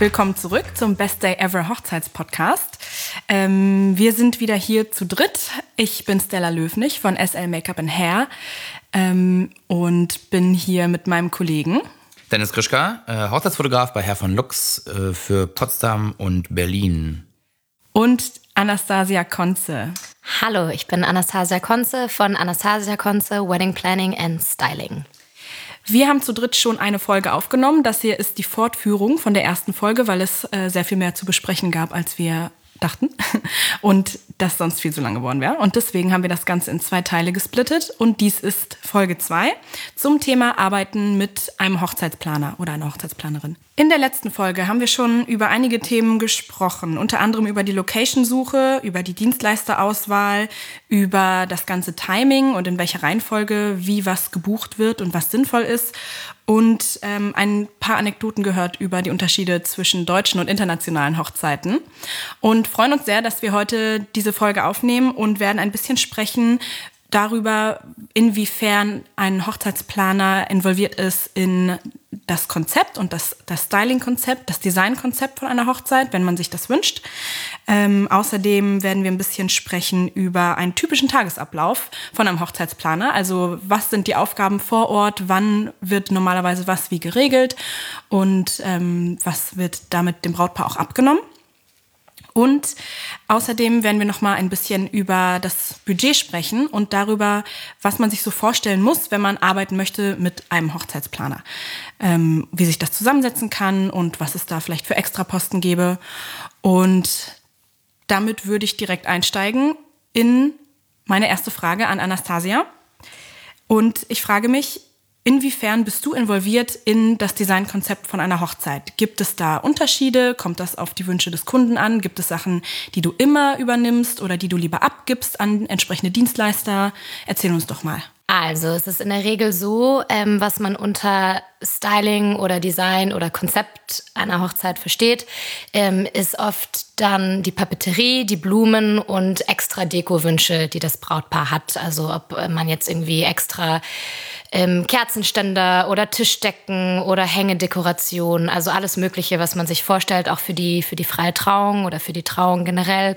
Willkommen zurück zum Best Day Ever Hochzeitspodcast. Wir sind wieder hier zu dritt. Ich bin Stella Löwnig von SL Make-up & Hair und bin hier mit meinem Kollegen Dennis Krischka, Hochzeitsfotograf bei Herr von Lux für Potsdam und Berlin. Und Anastasia Konze. Hallo, ich bin Anastasia Konze von Anastasia Konze Wedding Planning and Styling. Wir haben zu dritt schon eine Folge aufgenommen. Das hier ist die Fortführung von der ersten Folge, weil es sehr viel mehr zu besprechen gab, als wir dachten. Und das sonst viel zu lang geworden wäre. Und deswegen haben wir das Ganze in 2 Teile gesplittet. Und dies ist Folge 2 zum Thema Arbeiten mit einem Hochzeitsplaner oder einer Hochzeitsplanerin. In der letzten Folge haben wir schon über einige Themen gesprochen. Unter anderem über die Location-Suche, über die Dienstleisterauswahl, über das ganze Timing und in welcher Reihenfolge wie was gebucht wird und was sinnvoll ist. Und ein paar Anekdoten gehört über die Unterschiede zwischen deutschen und internationalen Hochzeiten. Und freuen uns sehr, dass wir heute diese Folge aufnehmen und werden ein bisschen sprechen darüber, inwiefern ein Hochzeitsplaner involviert ist in das Konzept und das Styling-Konzept, das Design-Konzept von einer Hochzeit, wenn man sich das wünscht. Außerdem werden wir ein bisschen sprechen über einen typischen Tagesablauf von einem Hochzeitsplaner. Also was sind die Aufgaben vor Ort, wann wird normalerweise was wie geregelt und was wird damit dem Brautpaar auch abgenommen. Und außerdem werden wir noch mal ein bisschen über das Budget sprechen und darüber, was man sich so vorstellen muss, wenn man arbeiten möchte mit einem Hochzeitsplaner. Wie sich das zusammensetzen kann und was es da vielleicht für Extraposten gäbe. Und damit würde ich direkt einsteigen in meine erste Frage an Anastasia. Und ich frage mich, inwiefern bist du involviert in das Designkonzept von einer Hochzeit? Gibt es da Unterschiede? Kommt das auf die Wünsche des Kunden an? Gibt es Sachen, die du immer übernimmst oder die du lieber abgibst an entsprechende Dienstleister? Erzähl uns doch mal. Also es ist in der Regel so, was man unter Styling oder Design oder Konzept einer Hochzeit versteht, ist oft dann die Papeterie, die Blumen und extra Dekowünsche, die das Brautpaar hat. Also ob man jetzt irgendwie extra Kerzenständer oder Tischdecken oder Hängedekoration, also alles Mögliche, was man sich vorstellt, auch für die freie Trauung oder für die Trauung generell.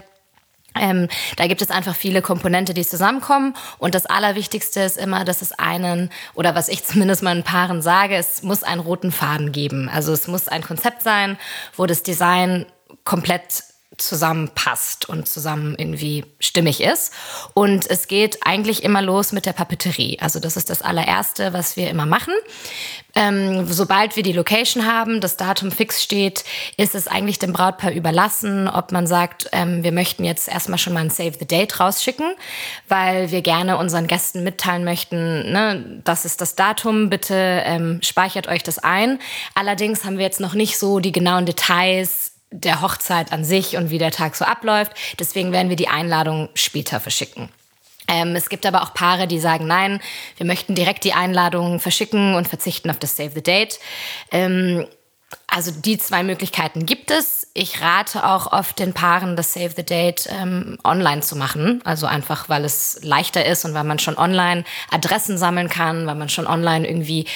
Da gibt es einfach viele Komponente, die zusammenkommen. Und das Allerwichtigste ist immer, dass es oder was ich zumindest meinen Paaren sage, es muss einen roten Faden geben. Also es muss ein Konzept sein, wo das Design komplett zusammenpasst und zusammen irgendwie stimmig ist. Und es geht eigentlich immer los mit der Papeterie. Also das ist das allererste, was wir immer machen. Sobald wir die Location haben, das Datum fix steht, ist es eigentlich dem Brautpaar überlassen, ob man sagt, wir möchten jetzt erstmal schon mal ein Save the Date rausschicken, weil wir gerne unseren Gästen mitteilen möchten, ne, das ist das Datum, bitte speichert euch das ein. Allerdings haben wir jetzt noch nicht so die genauen Details der Hochzeit an sich und wie der Tag so abläuft. Deswegen werden wir die Einladung später verschicken. Es gibt aber auch Paare, die sagen, nein, wir möchten direkt die Einladung verschicken und verzichten auf das Save the Date. Also die 2 Möglichkeiten gibt es. Ich rate auch oft den Paaren, das Save the Date online zu machen. Also einfach, weil es leichter ist und weil man schon online Adressen sammeln kann, weil man schon online irgendwie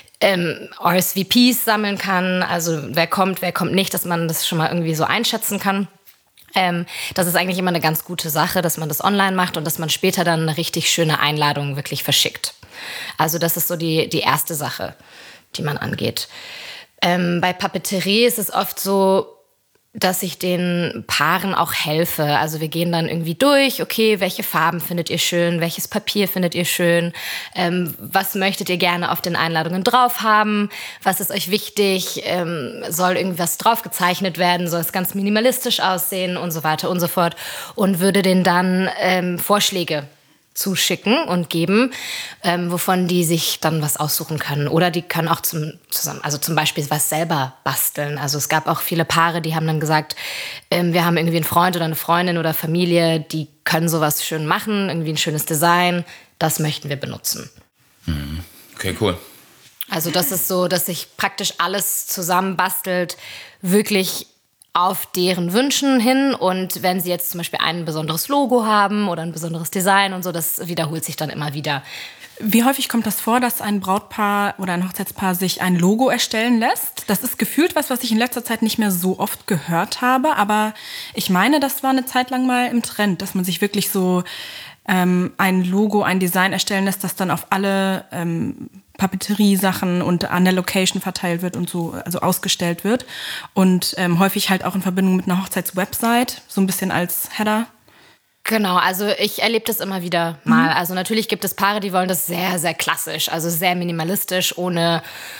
RSVPs sammeln kann, also wer kommt nicht, dass man das schon mal irgendwie so einschätzen kann. Das ist eigentlich immer eine ganz gute Sache, dass man das online macht und dass man später dann eine richtig schöne Einladung wirklich verschickt. Also das ist so die erste Sache, die man angeht. Bei Papeterie ist es oft so, dass ich den Paaren auch helfe. Also wir gehen dann irgendwie durch, okay, welche Farben findet ihr schön, welches Papier findet ihr schön, was möchtet ihr gerne auf den Einladungen drauf haben, was ist euch wichtig, soll irgendwas drauf gezeichnet werden, soll es ganz minimalistisch aussehen und so weiter und so fort und würde denen dann Vorschläge zuschicken und geben, wovon die sich dann was aussuchen können. Oder die können auch zum Beispiel was selber basteln. Also es gab auch viele Paare, die haben dann gesagt, wir haben irgendwie einen Freund oder eine Freundin oder Familie, die können sowas schön machen, irgendwie ein schönes Design, das möchten wir benutzen. Okay, cool. Also das ist so, dass sich praktisch alles zusammenbastelt, wirklich auf deren Wünschen hin. Und wenn sie jetzt zum Beispiel ein besonderes Logo haben oder ein besonderes Design und so, das wiederholt sich dann immer wieder Wie häufig kommt das vor, dass ein Brautpaar oder ein Hochzeitspaar sich ein Logo erstellen lässt? Das ist gefühlt was ich in letzter Zeit nicht mehr so oft gehört habe. Aber ich meine, das war eine Zeit lang mal im Trend, dass man sich wirklich so ein Logo, ein Design erstellen lässt, das dann auf alle Papeterie-Sachen und an der Location verteilt wird und so, also ausgestellt wird. Und häufig halt auch in Verbindung mit einer Hochzeitswebsite, so ein bisschen als Header. Genau, also ich erlebe das immer wieder mal. Also natürlich gibt es Paare, die wollen das sehr, sehr klassisch, also sehr minimalistisch, ohne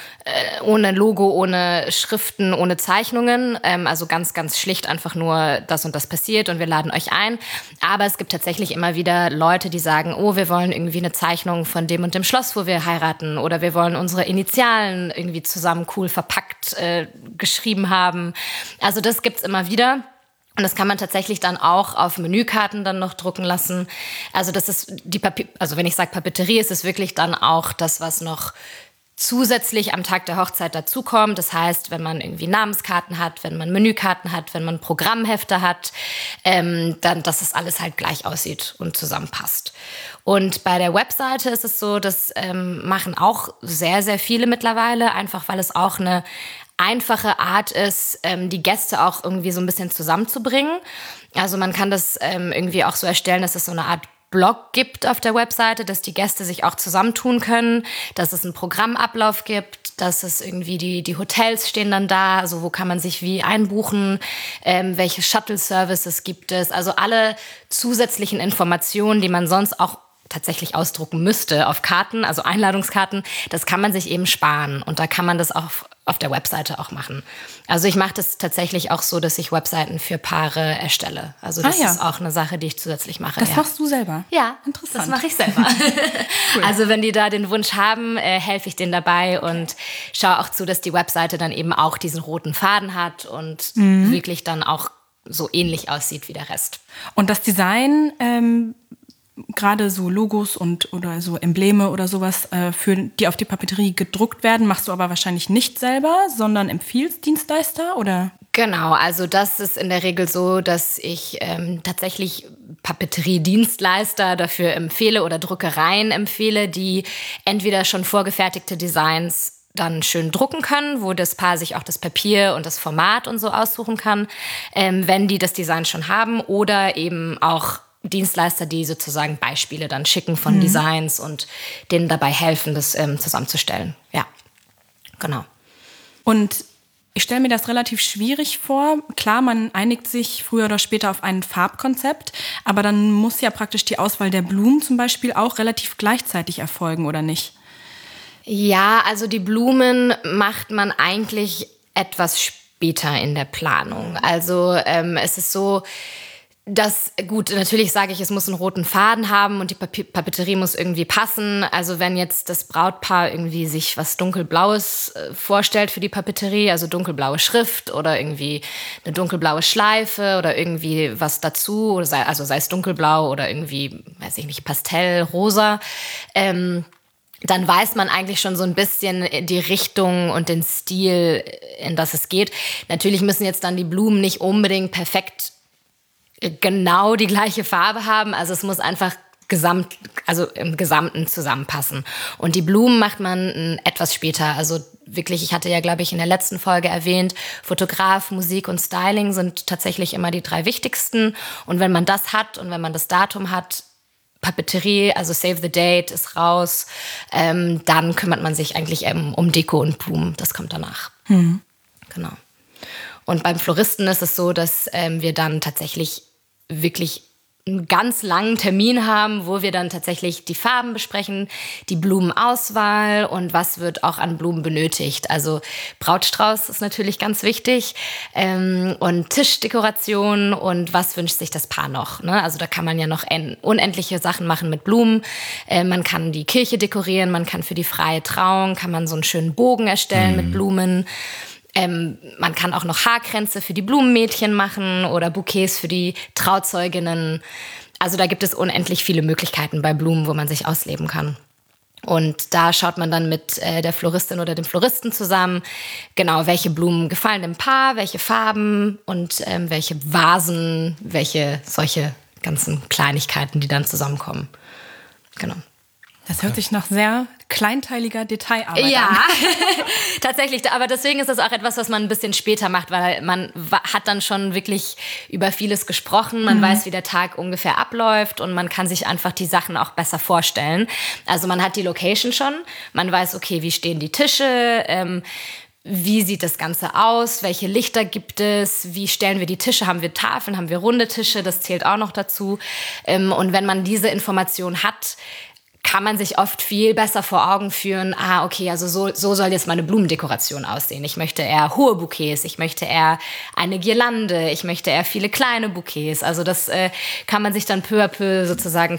Logo, ohne Schriften, ohne Zeichnungen. Also ganz, ganz schlicht einfach nur das und das passiert und wir laden euch ein. Aber es gibt tatsächlich immer wieder Leute, die sagen, oh, wir wollen irgendwie eine Zeichnung von dem und dem Schloss, wo wir heiraten. Oder wir wollen unsere Initialen irgendwie zusammen cool verpackt geschrieben haben. Also das gibt's immer wieder. Und das kann man tatsächlich dann auch auf Menükarten dann noch drucken lassen. Also das ist also wenn ich sage Papeterie, ist es wirklich dann auch das, was noch zusätzlich am Tag der Hochzeit dazukommt. Das heißt, wenn man irgendwie Namenskarten hat, wenn man Menükarten hat, wenn man Programmhefte hat, dann, dass das alles halt gleich aussieht und zusammenpasst. Und bei der Webseite ist es so, das machen auch sehr, sehr viele mittlerweile, einfach weil es auch eine einfache Art ist, die Gäste auch irgendwie so ein bisschen zusammenzubringen. Also man kann das irgendwie auch so erstellen, dass es so eine Art Blog gibt auf der Webseite, dass die Gäste sich auch zusammentun können, dass es einen Programmablauf gibt, dass es irgendwie die Hotels stehen dann da, also wo kann man sich wie einbuchen, welche Shuttle-Services gibt es, also alle zusätzlichen Informationen, die man sonst auch tatsächlich ausdrucken müsste auf Karten, also Einladungskarten, das kann man sich eben sparen und da kann man das auch auf der Webseite auch machen. Also ich mache das tatsächlich auch so, dass ich Webseiten für Paare erstelle. Also das ist auch eine Sache, die ich zusätzlich mache. Das machst du selber? Ja, interessant. Das mache ich selber. Cool. Also wenn die da den Wunsch haben, helfe ich denen dabei und schaue auch zu, dass die Webseite dann eben auch diesen roten Faden hat und wirklich dann auch so ähnlich aussieht wie der Rest. Und das Design, gerade so Logos oder so Embleme oder sowas, die auf die Papeterie gedruckt werden, machst du aber wahrscheinlich nicht selber, sondern empfiehlst Dienstleister, oder? Genau, also das ist in der Regel so, dass ich tatsächlich Papeteriedienstleister dafür empfehle oder Druckereien empfehle, die entweder schon vorgefertigte Designs dann schön drucken können, wo das Paar sich auch das Papier und das Format und so aussuchen kann, wenn die das Design schon haben, oder eben auch Dienstleister, die sozusagen Beispiele dann schicken von Designs und denen dabei helfen, das zusammenzustellen. Ja, genau. Und ich stelle mir das relativ schwierig vor. Klar, man einigt sich früher oder später auf ein Farbkonzept, aber dann muss ja praktisch die Auswahl der Blumen zum Beispiel auch relativ gleichzeitig erfolgen, oder nicht? Ja, also die Blumen macht man eigentlich etwas später in der Planung. Also es ist so, gut, natürlich sage ich, es muss einen roten Faden haben und die Papeterie muss irgendwie passen. Also wenn jetzt das Brautpaar irgendwie sich was Dunkelblaues vorstellt für die Papeterie, also dunkelblaue Schrift oder irgendwie eine dunkelblaue Schleife oder irgendwie was dazu, oder sei es dunkelblau oder irgendwie, weiß ich nicht, Pastell, rosa, dann weiß man eigentlich schon so ein bisschen die Richtung und den Stil, in das es geht. Natürlich müssen jetzt dann die Blumen nicht unbedingt perfekt genau die gleiche Farbe haben. Also es muss einfach im Gesamten zusammenpassen. Und die Blumen macht man etwas später. Also wirklich, ich hatte ja, glaube ich, in der letzten Folge erwähnt, Fotograf, Musik und Styling sind tatsächlich immer die 3 wichtigsten. Und wenn man das hat und wenn man das Datum hat, Papeterie, also Save the Date ist raus, dann kümmert man sich eigentlich um Deko und Blumen. Das kommt danach. Genau. Und beim Floristen ist es so, dass wir dann tatsächlich wirklich einen ganz langen Termin haben, wo wir dann tatsächlich die Farben besprechen, die Blumenauswahl und was wird auch an Blumen benötigt. Also Brautstrauß ist natürlich ganz wichtig und Tischdekoration und was wünscht sich das Paar noch. Ne? Also da kann man ja noch unendliche Sachen machen mit Blumen. Man kann die Kirche dekorieren, man kann für die freie Trauung, kann man so einen schönen Bogen erstellen mit Blumen. Man kann auch noch Haarkränze für die Blumenmädchen machen oder Bouquets für die Trauzeuginnen. Also da gibt es unendlich viele Möglichkeiten bei Blumen, wo man sich ausleben kann. Und da schaut man dann mit der Floristin oder dem Floristen zusammen, genau, welche Blumen gefallen dem Paar, welche Farben und welche Vasen, welche solche ganzen Kleinigkeiten, die dann zusammenkommen. Genau. Das hört sich nach sehr kleinteiliger Detailarbeit Ja, an. tatsächlich. Aber deswegen ist das auch etwas, was man ein bisschen später macht, weil man hat dann schon wirklich über vieles gesprochen. Man weiß, wie der Tag ungefähr abläuft und man kann sich einfach die Sachen auch besser vorstellen. Also man hat die Location schon. Man weiß, okay, wie stehen die Tische, wie sieht das Ganze aus? Welche Lichter gibt es? Wie stellen wir die Tische? Haben wir Tafeln? Haben wir runde Tische? Das zählt auch noch dazu. Und wenn man diese Information hat, kann man sich oft viel besser vor Augen führen, okay, also so soll jetzt meine Blumendekoration aussehen. Ich möchte eher hohe Bouquets, ich möchte eher eine Girlande, ich möchte eher viele kleine Bouquets. Also das kann man sich dann peu à peu sozusagen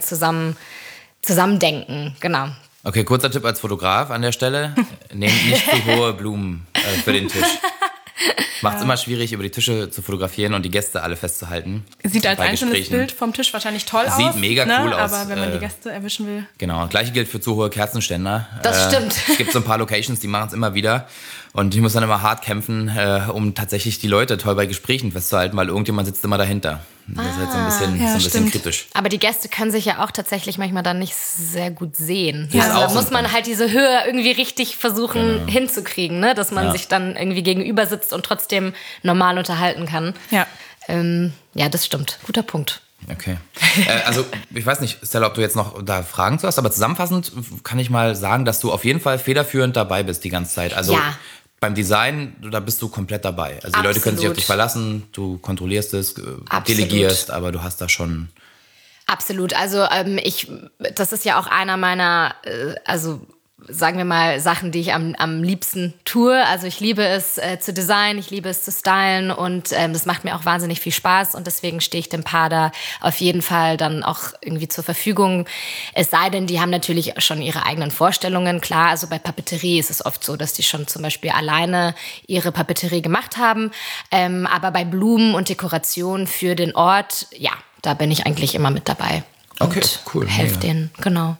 zusammendenken, genau. Okay, kurzer Tipp als Fotograf an der Stelle. Nehmt nicht zu hohe Blumen für den Tisch. Macht es immer schwierig, über die Tische zu fotografieren und die Gäste alle festzuhalten. Sieht als bei einzelnes Gesprächen. Bild vom Tisch wahrscheinlich toll aus. Sieht mega cool aus. Aber wenn man die Gäste erwischen will. Genau, gleiche gilt für zu hohe Kerzenständer. Das stimmt. Es gibt so ein paar Locations, die machen es immer wieder. Und ich muss dann immer hart kämpfen, um tatsächlich die Leute toll bei Gesprächen festzuhalten, weil irgendjemand sitzt immer dahinter. Das ist halt so ein bisschen kritisch. Aber die Gäste können sich ja auch tatsächlich manchmal dann nicht sehr gut sehen. Ja. Also da muss man halt diese Höhe irgendwie richtig versuchen hinzukriegen, ne? Dass man sich dann irgendwie gegenüber sitzt und trotzdem normal unterhalten kann. Ja. Ja, das stimmt. Guter Punkt. Okay. Also ich weiß nicht, Stella, ob du jetzt noch da Fragen zu hast, aber zusammenfassend kann ich mal sagen, dass du auf jeden Fall federführend dabei bist die ganze Zeit. Also ja. Beim Design, da bist du komplett dabei. Also die Leute können sich auf dich verlassen, du kontrollierst es, delegierst, aber du hast da schon... Absolut. Also das ist ja auch einer meiner, sagen wir mal, Sachen, die ich am liebsten tue. Also ich liebe es zu designen, ich liebe es zu stylen und das macht mir auch wahnsinnig viel Spaß und deswegen stehe ich dem Paar da auf jeden Fall dann auch irgendwie zur Verfügung. Es sei denn, die haben natürlich schon ihre eigenen Vorstellungen. Klar, also bei Papeterie ist es oft so, dass die schon zum Beispiel alleine ihre Papeterie gemacht haben. Aber bei Blumen und Dekoration für den Ort, ja, da bin ich eigentlich immer mit dabei. Okay, cool. Helfe denen, genau.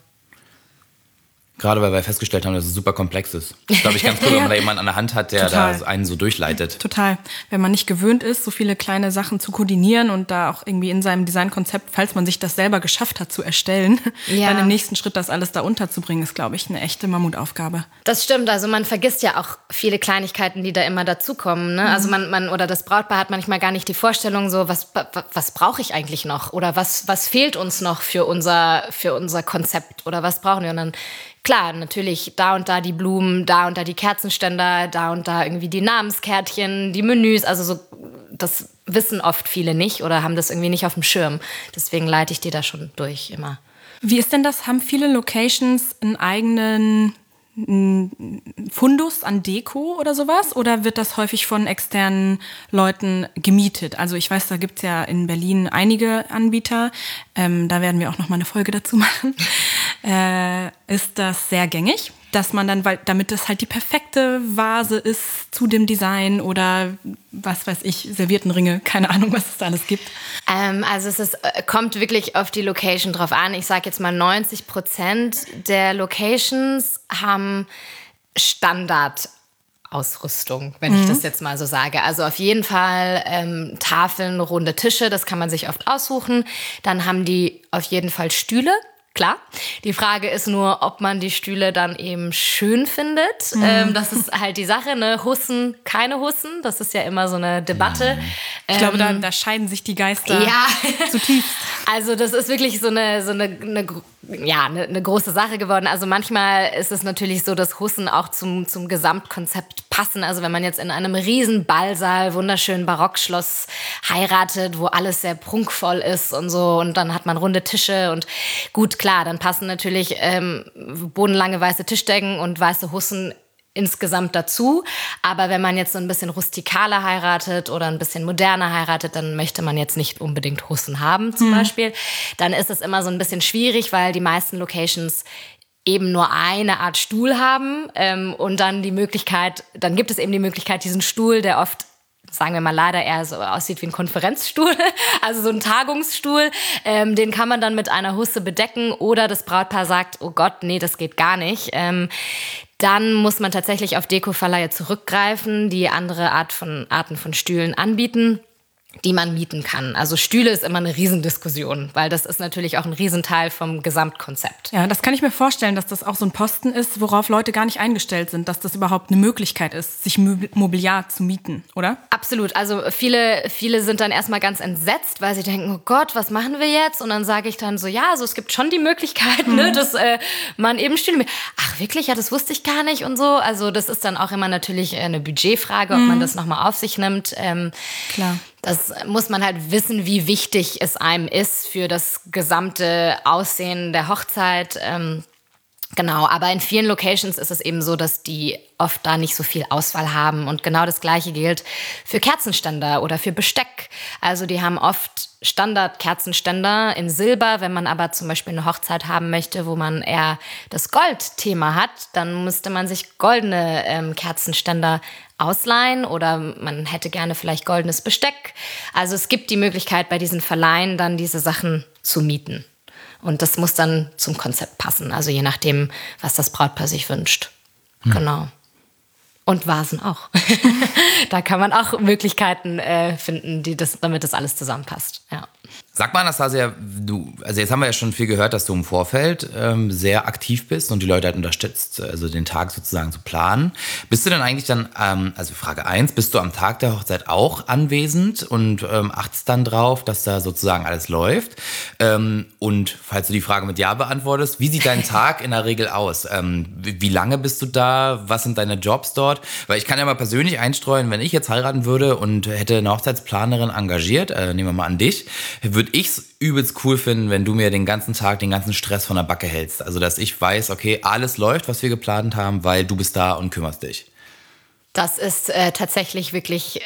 Gerade weil wir festgestellt haben, dass es super komplex ist. Das ist, glaube ich, ganz cool, wenn man da jemanden an der Hand hat, der da einen so durchleitet. Total. Wenn man nicht gewöhnt ist, so viele kleine Sachen zu koordinieren und da auch irgendwie in seinem Designkonzept, falls man sich das selber geschafft hat zu erstellen, dann im nächsten Schritt das alles da unterzubringen, ist, glaube ich, eine echte Mammutaufgabe. Das stimmt. Also man vergisst ja auch viele Kleinigkeiten, die da immer dazukommen. Ne? Also man oder das Brautpaar hat manchmal gar nicht die Vorstellung, so was brauche ich eigentlich noch? Oder was fehlt uns noch für unser Konzept? Oder was brauchen wir? Und dann klar, natürlich da und da die Blumen, da und da die Kerzenständer, da und da irgendwie die Namenskärtchen, die Menüs. Also so, das wissen oft viele nicht oder haben das irgendwie nicht auf dem Schirm. Deswegen leite ich die da schon durch immer. Wie ist denn das? Haben viele Locations einen eigenen Fundus an Deko oder sowas? Oder wird das häufig von externen Leuten gemietet? Also ich weiß, da gibt's ja in Berlin einige Anbieter. Da werden wir auch noch mal eine Folge dazu machen. Ist das sehr gängig, dass man dann, damit das halt die perfekte Vase ist zu dem Design oder was weiß ich, Serviettenringe, keine Ahnung, was es da alles gibt. Also kommt wirklich auf die Location drauf an. Ich sage jetzt mal 90% der Locations haben Standardausrüstung, wenn ich das jetzt mal so sage. Also auf jeden Fall Tafeln, runde Tische, das kann man sich oft aussuchen. Dann haben die auf jeden Fall Stühle. Klar. Die Frage ist nur, ob man die Stühle dann eben schön findet. Das ist halt die Sache, ne? Hussen, keine Hussen. Das ist ja immer so eine Debatte. Ich glaube, da scheiden sich die Geister zutiefst. Also das ist wirklich so eine große Sache geworden. Also manchmal ist es natürlich so, dass Hussen auch zum Gesamtkonzept passen. Also wenn man jetzt in einem riesen Ballsaal, wunderschönen Barockschloss heiratet, wo alles sehr prunkvoll ist und so und dann hat man runde Tische und gut, klar, dann passen natürlich bodenlange weiße Tischdecken und weiße Hussen insgesamt dazu. Aber wenn man jetzt so ein bisschen rustikaler heiratet oder ein bisschen moderner heiratet, dann möchte man jetzt nicht unbedingt Hussen haben zum Beispiel. Dann ist es immer so ein bisschen schwierig, weil die meisten Locations eben nur eine Art Stuhl haben und dann gibt es eben die Möglichkeit, diesen Stuhl, der oft, sagen wir mal, leider eher so aussieht wie ein Konferenzstuhl, also so ein Tagungsstuhl, den kann man dann mit einer Husse bedecken oder das Brautpaar sagt, oh Gott, nee, das geht gar nicht. Dann muss man tatsächlich auf Dekoverleiher zurückgreifen, die andere Arten von Stühlen anbieten. die man mieten kann. Also Stühle ist immer eine Riesendiskussion, weil das ist natürlich auch ein Riesenteil vom Gesamtkonzept. Ja, das kann ich mir vorstellen, dass das auch so ein Posten ist, worauf Leute gar nicht eingestellt sind, dass das überhaupt eine Möglichkeit ist, sich Mobiliar zu mieten, oder? Absolut. Also viele sind dann erstmal ganz entsetzt, weil sie denken, oh Gott, was machen wir jetzt? Und dann sage ich dann so, ja, also es gibt schon die Möglichkeit, ne, dass man eben Stühle mietet. Ach wirklich? Ja, das wusste ich gar nicht und so. Also das ist dann auch immer natürlich eine Budgetfrage, ob man das nochmal auf sich nimmt. Klar. Das muss man halt wissen, wie wichtig es einem ist für das gesamte Aussehen der Hochzeit. Genau, aber in vielen Locations ist es eben so, dass die oft da nicht so viel Auswahl haben. Und genau das Gleiche gilt für Kerzenständer oder für Besteck. Also die haben oft Standard-Kerzenständer in Silber. Wenn man aber zum Beispiel eine Hochzeit haben möchte, wo man eher das Goldthema hat, dann müsste man sich goldene Kerzenständer ausleihen oder man hätte gerne vielleicht goldenes Besteck. Also es gibt die Möglichkeit, bei diesen Verleihen dann diese Sachen zu mieten. Und das muss dann zum Konzept passen, also je nachdem, was das Brautpaar sich wünscht. Genau. Und Vasen auch. Da kann man auch Möglichkeiten finden, damit das alles zusammenpasst. Ja. Sag mal, Anastasia, also jetzt haben wir ja schon viel gehört, dass du im Vorfeld sehr aktiv bist und die Leute halt unterstützt, also den Tag sozusagen zu planen. Bist du denn eigentlich dann, also Frage 1, bist du am Tag der Hochzeit auch anwesend und achtest dann drauf, dass da sozusagen alles läuft? Und falls du die Frage mit Ja beantwortest, wie sieht dein Tag in der Regel aus? Wie lange bist du da? Was sind deine Jobs dort? Weil ich kann ja mal persönlich einstreuen, wenn ich jetzt heiraten würde und hätte eine Hochzeitsplanerin engagiert, nehmen wir mal an dich, würde ich es übelst cool finden, wenn du mir den ganzen Tag den ganzen Stress von der Backe hältst. Also, dass ich weiß, okay, alles läuft, was wir geplant haben, weil du bist da und kümmerst dich. Das ist tatsächlich wirklich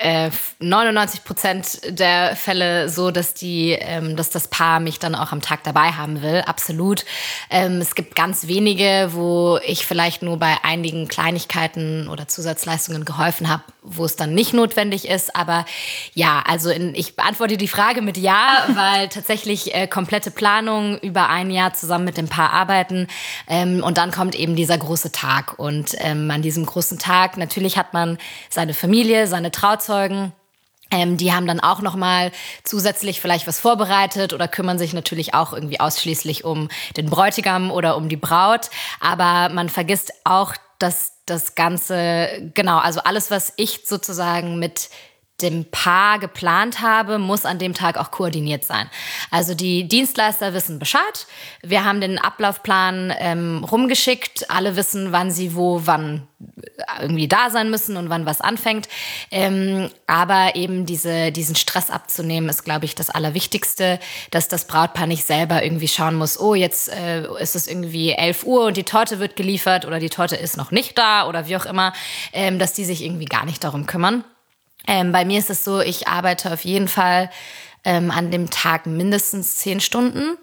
99% der Fälle so, dass das Paar mich dann auch am Tag dabei haben will. Absolut. Es gibt ganz wenige, wo ich vielleicht nur bei einigen Kleinigkeiten oder Zusatzleistungen geholfen habe, wo es dann nicht notwendig ist. Aber ja, also ich beantworte die Frage mit Ja, weil tatsächlich komplette Planung über ein Jahr zusammen mit dem Paar arbeiten. Und dann kommt eben dieser große Tag. Und an diesem großen Tag, natürlich hat man seine Familie, seine Trauzeugen. Die haben dann auch nochmal zusätzlich vielleicht was vorbereitet oder kümmern sich natürlich auch irgendwie ausschließlich um den Bräutigam oder um die Braut. Aber man vergisst auch, dass das Ganze, genau, also alles, was ich sozusagen mit dem Paar geplant habe, muss an dem Tag auch koordiniert sein. Also die Dienstleister wissen Bescheid. Wir haben den Ablaufplan rumgeschickt. Alle wissen, wann sie wann irgendwie da sein müssen und wann was anfängt. Aber eben diesen Stress abzunehmen, ist, glaube ich, das Allerwichtigste, dass das Brautpaar nicht selber irgendwie schauen muss, oh, jetzt ist es irgendwie 11 Uhr und die Torte wird geliefert oder die Torte ist noch nicht da oder wie auch immer, dass die sich irgendwie gar nicht darum kümmern. Bei mir ist es so, ich arbeite auf jeden Fall an dem Tag mindestens 10 Stunden.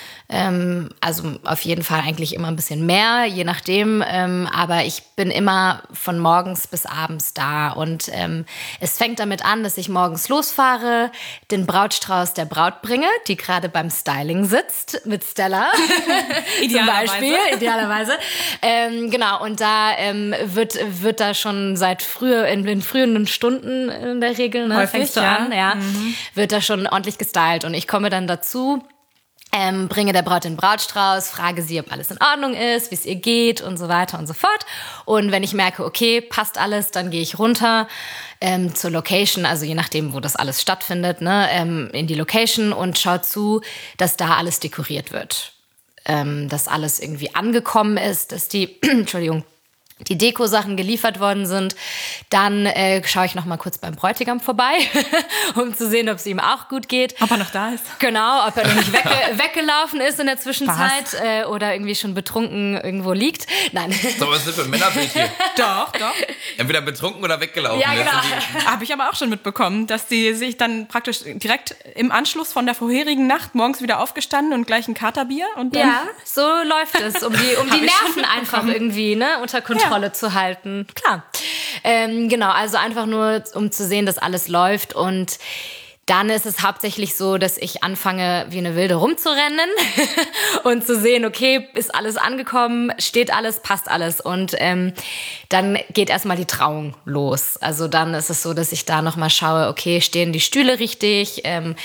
Also auf jeden Fall eigentlich immer ein bisschen mehr, je nachdem. Aber ich bin immer von morgens bis abends da. Und es fängt damit an, dass ich morgens losfahre, den Brautstrauß der Braut bringe, die gerade beim Styling sitzt, mit Stella zum Beispiel. Idealerweise. Genau, und da wird da schon seit in frühen Stunden in der Regel, ne, fängst du an, ja, wird da schon ordentlich gestylt. Und ich komme dann dazu, bringe der Braut den Brautstrauß, frage sie, ob alles in Ordnung ist, wie es ihr geht und so weiter und so fort. Und wenn ich merke, okay, passt alles, dann gehe ich runter zur Location, also je nachdem, wo das alles stattfindet, ne, in die Location und schaue zu, dass da alles dekoriert wird. Dass alles irgendwie angekommen ist, dass die, Entschuldigung, die Deko-Sachen geliefert worden sind. Dann schaue ich noch mal kurz beim Bräutigam vorbei, um zu sehen, ob es ihm auch gut geht. Ob er noch da ist. Genau, ob er noch nicht weggelaufen ist in der Zwischenzeit oder irgendwie schon betrunken irgendwo liegt. Nein. So, was ist das für ein Männerbild hier? Doch. Entweder betrunken oder weggelaufen. Ja, genau. Habe ich aber auch schon mitbekommen, dass die sich dann praktisch direkt im Anschluss von der vorherigen Nacht morgens wieder aufgestanden und gleich ein Katerbier. Und dann ja, so läuft es, um die Nerven einfach irgendwie unter Kontrolle zu halten. Klar. Genau, also einfach nur, um zu sehen, dass alles läuft. Und Dann ist es hauptsächlich so, dass ich anfange, wie eine Wilde rumzurennen und zu sehen, okay, ist alles angekommen, steht alles, passt alles. Und dann geht erstmal die Trauung los. Also dann ist es so, dass ich da nochmal schaue, okay, stehen die Stühle richtig?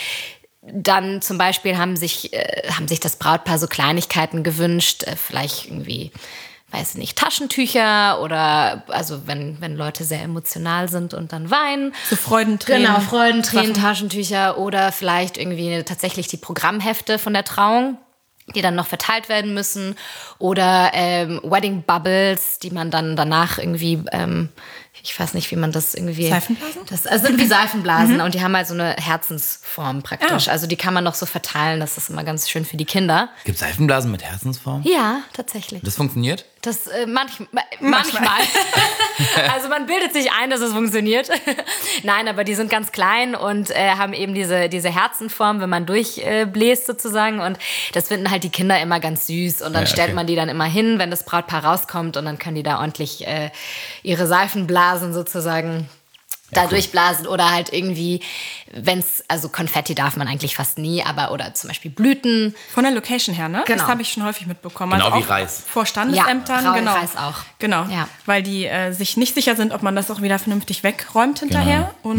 Dann zum Beispiel haben sich das Brautpaar so Kleinigkeiten gewünscht, vielleicht irgendwie, weiß nicht, Taschentücher oder also wenn Leute sehr emotional sind und dann weinen. So Freudentränen. Genau, Freudentränen, Taschentücher oder vielleicht irgendwie tatsächlich die Programmhefte von der Trauung, die dann noch verteilt werden müssen. Oder Wedding Bubbles, die man dann danach irgendwie, ich weiß nicht, wie man das irgendwie... Seifenblasen? Also sind wie Seifenblasen und die haben halt so eine Herzensform praktisch. Also die kann man noch so verteilen, das ist immer ganz schön für die Kinder. Gibt es Seifenblasen mit Herzensform? Ja, tatsächlich. Das funktioniert? Das manchmal. Also man bildet sich ein, dass es funktioniert. Nein, aber die sind ganz klein und haben eben diese Herzenform, wenn man durchbläst sozusagen. Und das finden halt die Kinder immer ganz süß. Und dann stellt man die dann immer hin, wenn das Brautpaar rauskommt. Und dann können die da ordentlich ihre Seifenblasen sozusagen da durchblasen oder halt irgendwie, also Konfetti darf man eigentlich fast nie, oder zum Beispiel Blüten. Von der Location her, ne? Genau. Das habe ich schon häufig mitbekommen. Genau also wie Reis. Vor Standesämtern, ja, genau. Reis auch. Genau, ja. Weil die sich nicht sicher sind, ob man das auch wieder vernünftig wegräumt hinterher und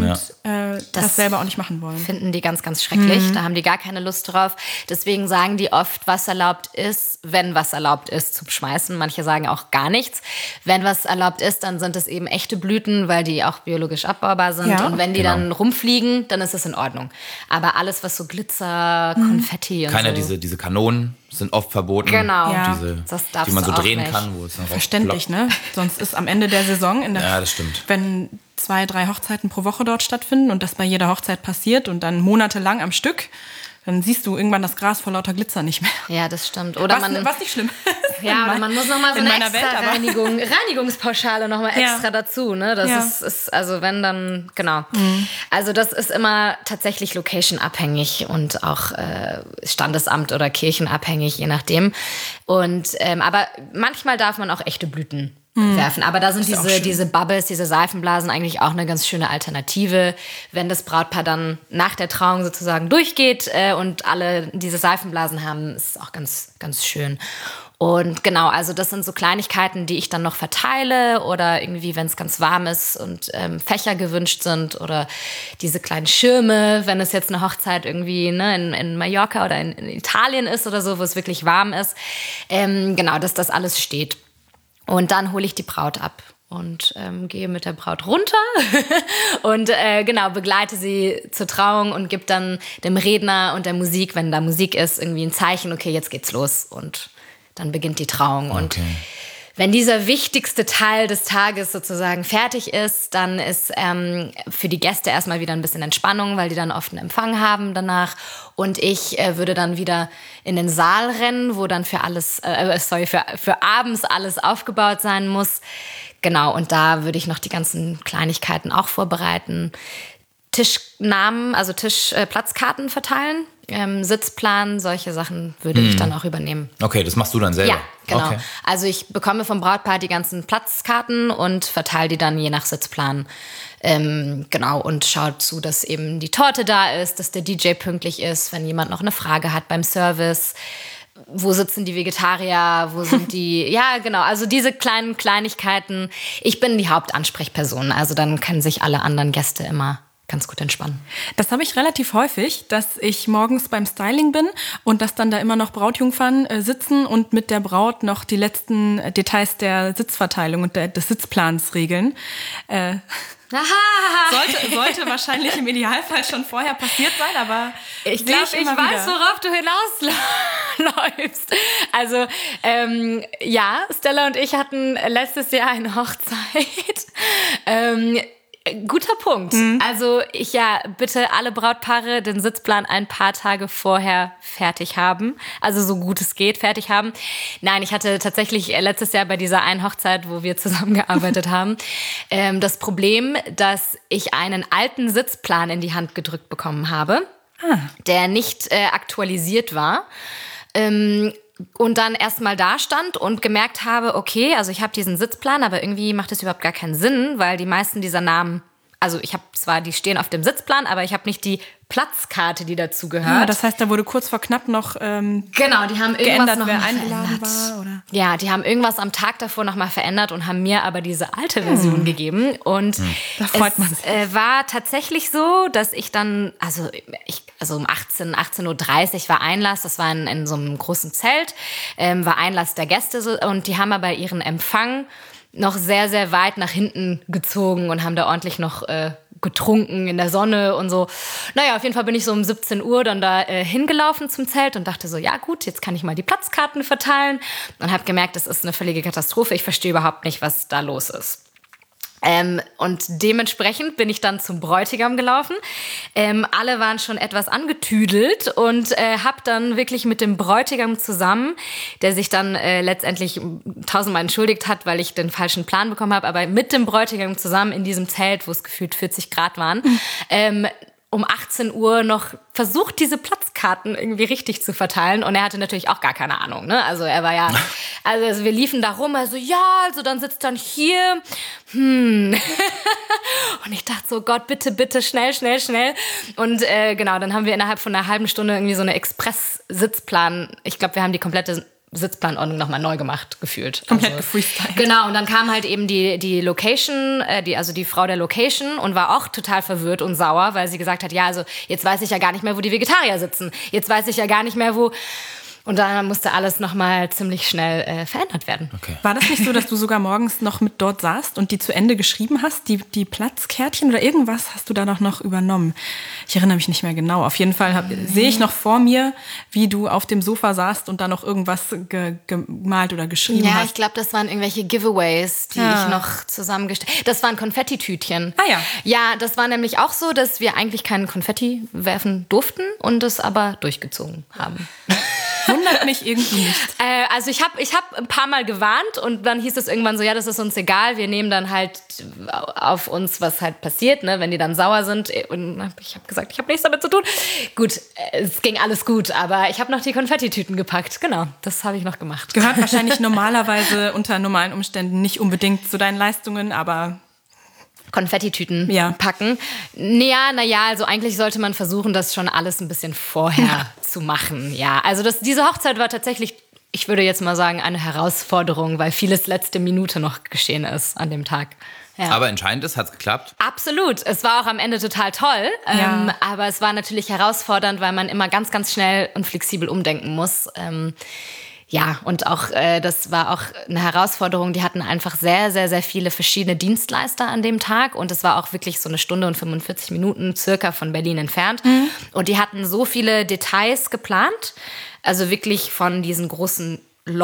das selber auch nicht machen wollen. Finden die ganz, ganz schrecklich. Da haben die gar keine Lust drauf. Deswegen sagen die oft, was erlaubt ist, wenn was erlaubt ist, zum Schmeißen. Manche sagen auch gar nichts. Wenn was erlaubt ist, dann sind es eben echte Blüten, weil die auch biologisch abbaubar sind. Ja. Und wenn die dann rumfliegen, dann ist es in Ordnung. Aber alles, was so Glitzer, Konfetti und so. Diese Kanonen sind oft verboten. Genau. Ja. Die man so drehen kann. Wo es verständlich, ne? Sonst ist am Ende der Saison, ja, das stimmt. Wenn 2-3 Hochzeiten pro Woche dort stattfinden und das bei jeder Hochzeit passiert und dann monatelang am Stück, dann siehst du irgendwann das Gras vor lauter Glitzer nicht mehr. Ja, das stimmt. Oder was nicht schlimm ist. Ja, oder man muss nochmal so eine extra Reinigungspauschale nochmal extra dazu. Ne? Das ist, also wenn dann, genau. Also das ist immer tatsächlich location-abhängig und auch Standesamt oder Kirchenabhängig, je nachdem. Und aber manchmal darf man auch echte Blüten werfen. Aber da sind diese Bubbles, diese Seifenblasen eigentlich auch eine ganz schöne Alternative. Wenn das Brautpaar dann nach der Trauung sozusagen durchgeht und alle diese Seifenblasen haben, ist es auch ganz, ganz schön. Und genau, also das sind so Kleinigkeiten, die ich dann noch verteile oder irgendwie, wenn es ganz warm ist und Fächer gewünscht sind oder diese kleinen Schirme, wenn es jetzt eine Hochzeit irgendwie in Mallorca oder in Italien ist oder so, wo es wirklich warm ist. Genau, dass das alles steht. Und dann hole ich die Braut ab und gehe mit der Braut runter und begleite sie zur Trauung und gebe dann dem Redner und der Musik, wenn da Musik ist, irgendwie ein Zeichen, okay, jetzt geht's los und dann beginnt die Trauung. Okay. Und wenn dieser wichtigste Teil des Tages sozusagen fertig ist, dann ist für die Gäste erstmal wieder ein bisschen Entspannung, weil die dann oft einen Empfang haben danach. Und ich würde dann wieder in den Saal rennen, wo dann für abends alles aufgebaut sein muss. Genau, und da würde ich noch die ganzen Kleinigkeiten auch vorbereiten. Tischnamen, also Platzkarten verteilen. Sitzplan, solche Sachen würde ich dann auch übernehmen. Okay, das machst du dann selber? Ja, genau. Okay. Also ich bekomme vom Brautpaar die ganzen Platzkarten und verteile die dann je nach Sitzplan. Und schaue zu, dass eben die Torte da ist, dass der DJ pünktlich ist, wenn jemand noch eine Frage hat beim Service. Wo sitzen die Vegetarier? Wo sind die? Ja, genau. Also diese kleinen Kleinigkeiten. Ich bin die Hauptansprechperson. Also dann können sich alle anderen Gäste immer ganz gut entspannen. Das habe ich relativ häufig, dass ich morgens beim Styling bin und dass dann da immer noch Brautjungfern sitzen und mit der Braut noch die letzten Details der Sitzverteilung und des Sitzplans regeln. Sollte wahrscheinlich im Idealfall schon vorher passiert sein, aber ich glaube, ich weiß, worauf du hinausläufst. Also Stella und ich hatten letztes Jahr eine Hochzeit. Guter Punkt. Also bitte alle Brautpaare den Sitzplan ein paar Tage vorher fertig haben. Also so gut es geht fertig haben. Nein, ich hatte tatsächlich letztes Jahr bei dieser einen Hochzeit, wo wir zusammengearbeitet haben, das Problem, dass ich einen alten Sitzplan in die Hand gedrückt bekommen habe, der nicht aktualisiert war. Und dann erstmal da stand und gemerkt habe, okay, also ich habe diesen Sitzplan, aber irgendwie macht es überhaupt gar keinen Sinn, weil die meisten dieser Namen also ich habe zwar, die stehen auf dem Sitzplan, aber ich habe nicht die Platzkarte, die dazu gehört. Ja, das heißt, da wurde kurz vor knapp noch genau, die haben irgendwas geändert, noch wer mal eingeladen verändert. war, oder? Ja, die haben irgendwas am Tag davor nochmal verändert und haben mir aber diese alte Version gegeben. Und Da freut man sich. war tatsächlich so, dass ich dann, also um 18:30 Uhr war Einlass, das war in so einem großen Zelt, war Einlass der Gäste und die haben aber ihren Empfang noch sehr, sehr weit nach hinten gezogen und haben da ordentlich noch getrunken in der Sonne und so. Naja, auf jeden Fall bin ich so um 17 Uhr dann da hingelaufen zum Zelt und dachte so, ja gut, jetzt kann ich mal die Platzkarten verteilen und habe gemerkt, das ist eine völlige Katastrophe. Ich verstehe überhaupt nicht, was da los ist. Und dementsprechend bin ich dann zum Bräutigam gelaufen. Alle waren schon etwas angetüdelt und habe dann wirklich mit dem Bräutigam zusammen, der sich dann letztendlich tausendmal entschuldigt hat, weil ich den falschen Plan bekommen habe, aber mit dem Bräutigam zusammen in diesem Zelt, wo es gefühlt 40 Grad waren, um 18 Uhr noch versucht, diese Platzkarten irgendwie richtig zu verteilen. Und er hatte natürlich auch gar keine Ahnung. Ne? Also er war ja, also wir liefen da rum, also ja, also dann sitzt dann hier. Und ich dachte so, Gott, bitte, bitte, schnell, schnell, schnell. Und genau, dann haben wir innerhalb von einer halben Stunde irgendwie so eine Express-Sitzplan. Ich glaube, wir haben die komplette Sitzplanordnung nochmal neu gemacht, gefühlt. Komplett gefreestylt. Genau, und dann kam halt eben die Location, also die Frau der Location und war auch total verwirrt und sauer, weil sie gesagt hat, ja, also jetzt weiß ich ja gar nicht mehr, wo die Vegetarier sitzen. Jetzt weiß ich ja gar nicht mehr, wo... Und dann musste alles nochmal ziemlich schnell verändert werden. Okay. War das nicht so, dass du sogar morgens noch mit dort saßt und die zu Ende geschrieben hast, die Platzkärtchen oder irgendwas hast du da noch übernommen? Ich erinnere mich nicht mehr genau. Auf jeden Fall sehe ich noch vor mir, wie du auf dem Sofa saßt und da noch irgendwas gemalt oder geschrieben hast. Ja, ich glaube, das waren irgendwelche Giveaways, die ich noch zusammengestellt. Das waren Konfettitütchen. Ah ja. Ja, das war nämlich auch so, dass wir eigentlich keinen Konfetti werfen durften und es aber durchgezogen haben. Wundert mich irgendwie nicht. Also ich hab ein paar Mal gewarnt und dann hieß es irgendwann so, ja, das ist uns egal, wir nehmen dann halt auf uns, was halt passiert, ne, wenn die dann sauer sind. Und ich habe gesagt, ich habe nichts damit zu tun. Gut, es ging alles gut, aber ich habe noch die Konfettitüten gepackt. Genau, das habe ich noch gemacht. Gehört wahrscheinlich normalerweise unter normalen Umständen nicht unbedingt zu deinen Leistungen, aber... Konfettitüten packen. Naja, also eigentlich sollte man versuchen, das schon alles ein bisschen vorher zu machen. Ja, also diese Hochzeit war tatsächlich, ich würde jetzt mal sagen, eine Herausforderung, weil vieles letzte Minute noch geschehen ist an dem Tag. Ja. Aber entscheidend ist, hat es geklappt? Absolut. Es war auch am Ende total toll. Ja. Aber es war natürlich herausfordernd, weil man immer ganz, ganz schnell und flexibel umdenken muss. Ja, und auch das war auch eine Herausforderung. Die hatten einfach sehr, sehr, sehr viele verschiedene Dienstleister an dem Tag. Und es war auch wirklich so 1 Stunde und 45 Minuten circa von Berlin entfernt. Mhm. Und die hatten so viele Details geplant. Also wirklich von diesen großen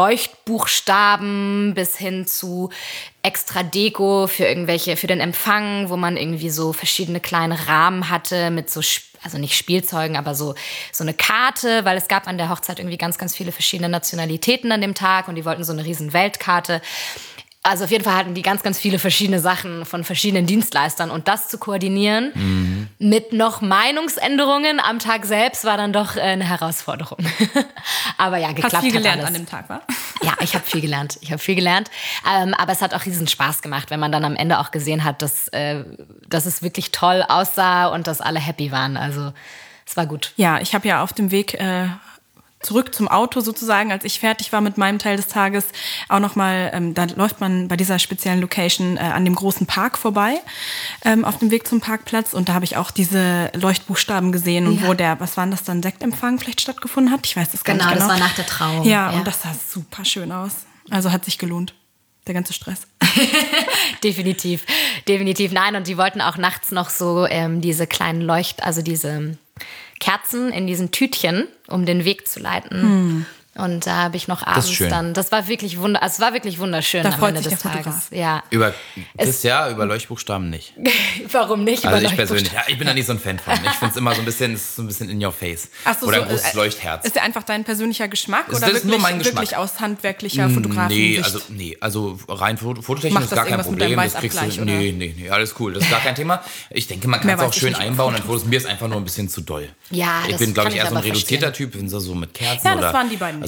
Leuchtbuchstaben bis hin zu extra Deko für den Empfang, wo man irgendwie so verschiedene kleine Rahmen hatte mit so, also nicht Spielzeugen, aber so eine Karte, weil es gab an der Hochzeit irgendwie ganz, ganz viele verschiedene Nationalitäten an dem Tag und die wollten so eine riesen Weltkarte. Also auf jeden Fall hatten die ganz, ganz viele verschiedene Sachen von verschiedenen Dienstleistern und das zu koordinieren mit noch Meinungsänderungen am Tag selbst war dann doch eine Herausforderung. Aber ja, geklappt hat alles. Hast viel gelernt an dem Tag, wa? Ja, ich habe viel gelernt. Aber es hat auch riesen Spaß gemacht, wenn man dann am Ende auch gesehen hat, dass es wirklich toll aussah und dass alle happy waren. Also es war gut. Ja, ich habe ja auf dem Weg zurück zum Auto sozusagen, als ich fertig war mit meinem Teil des Tages, auch nochmal, da läuft man bei dieser speziellen Location an dem großen Park vorbei, auf dem Weg zum Parkplatz und da habe ich auch diese Leuchtbuchstaben gesehen und wo was war das dann, Sektempfang vielleicht stattgefunden hat? Ich weiß das gar nicht genau. Genau, das war nach der Trauung. Ja, und das sah super schön aus. Also hat sich gelohnt, der ganze Stress. Definitiv. Nein, und die wollten auch nachts noch so diese kleinen also diese Kerzen in diesen Tütchen, um den Weg zu leiten. Und da habe ich noch abends das war wirklich wunderschön da am Ende des Tages. Ja. Über Leuchtbuchstaben nicht. Warum nicht? Also ich persönlich, ich bin da nicht so ein Fan von. Ich finde es immer so ein bisschen in your face. Ach so, oder ein großes Leuchtherz. Ist der einfach dein persönlicher Geschmack das oder ist nur mein Geschmack. Wirklich aus handwerklicher Fotografen-Sicht? Also rein fototechnisch ist gar kein Problem. Das kriegst du. Nee, alles cool. Das ist gar kein Thema. Ich denke, man kann es auch schön einbauen. Mir ist einfach nur ein bisschen zu doll. Ja, ich bin, glaube ich, eher so ein reduzierter Typ, wenn so mit Kerzen ja, das waren die beiden.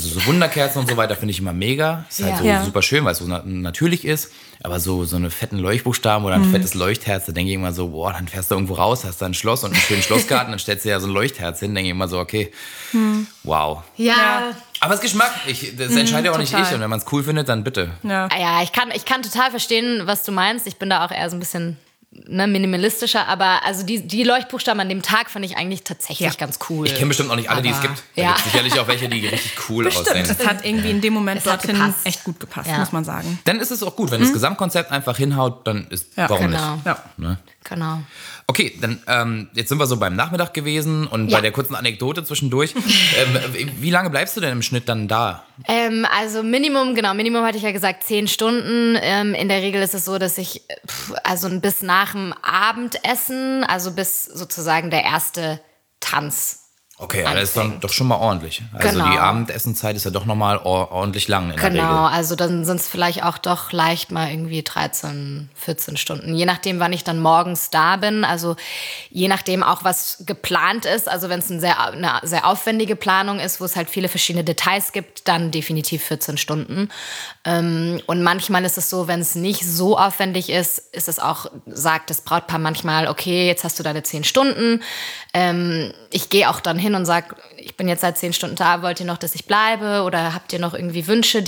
Also so Wunderkerzen und so weiter finde ich immer mega. Ist halt so super schön, weil es so natürlich ist. Aber so eine fetten Leuchtbuchstaben oder ein fettes Leuchtherz, da denke ich immer so, boah, dann fährst du irgendwo raus, hast da ein Schloss und einen schönen Schlossgarten, dann stellst du ja so ein Leuchtherz hin, denke ich immer so, okay, wow. Ja. Aber es ist Geschmack, das entscheide ja auch nicht total. ich. Und wenn man es cool findet, dann bitte. Ja. Ja, ich kann total verstehen, was du meinst. Ich bin da auch eher so ein bisschen minimalistischer, aber also die Leuchtbuchstaben an dem Tag fand ich eigentlich tatsächlich ganz cool. Ich kenne bestimmt auch nicht alle, die es gibt. Da gibt es sicherlich auch welche, die richtig cool aussehen. Das hat irgendwie in dem Moment Es hat dorthin gepasst. echt gut gepasst, Ja. muss man sagen. Dann ist es auch gut, wenn das Gesamtkonzept einfach hinhaut, dann ist, warum genau. nicht? Ja. Ne? Genau. Okay, dann jetzt sind wir so beim Nachmittag gewesen und bei der kurzen Anekdote zwischendurch. Wie lange bleibst du denn im Schnitt dann da? Also Minimum hatte ich ja gesagt 10 Stunden. In der Regel ist es so, dass ich also bis nach dem Abendessen, also bis sozusagen der erste Tanz. Okay, das ist dann doch schon mal ordentlich. Also Genau. die Abendessenzeit ist ja doch nochmal ordentlich lang in der Regel. Genau, also dann sind es vielleicht auch doch leicht mal irgendwie 13, 14 Stunden. Je nachdem, wann ich dann morgens da bin. Also je nachdem auch, was geplant ist. Also wenn es eine sehr aufwendige Planung ist, wo es halt viele verschiedene Details gibt, dann definitiv 14 Stunden. Und manchmal ist es so, wenn es nicht so aufwendig ist, ist es auch, sagt das Brautpaar manchmal, okay, jetzt hast du deine 10 Stunden. Ich gehe auch dann hin und sage, ich bin jetzt seit 10 Stunden da, wollt ihr noch, dass ich bleibe? Oder habt ihr noch irgendwie Wünsche,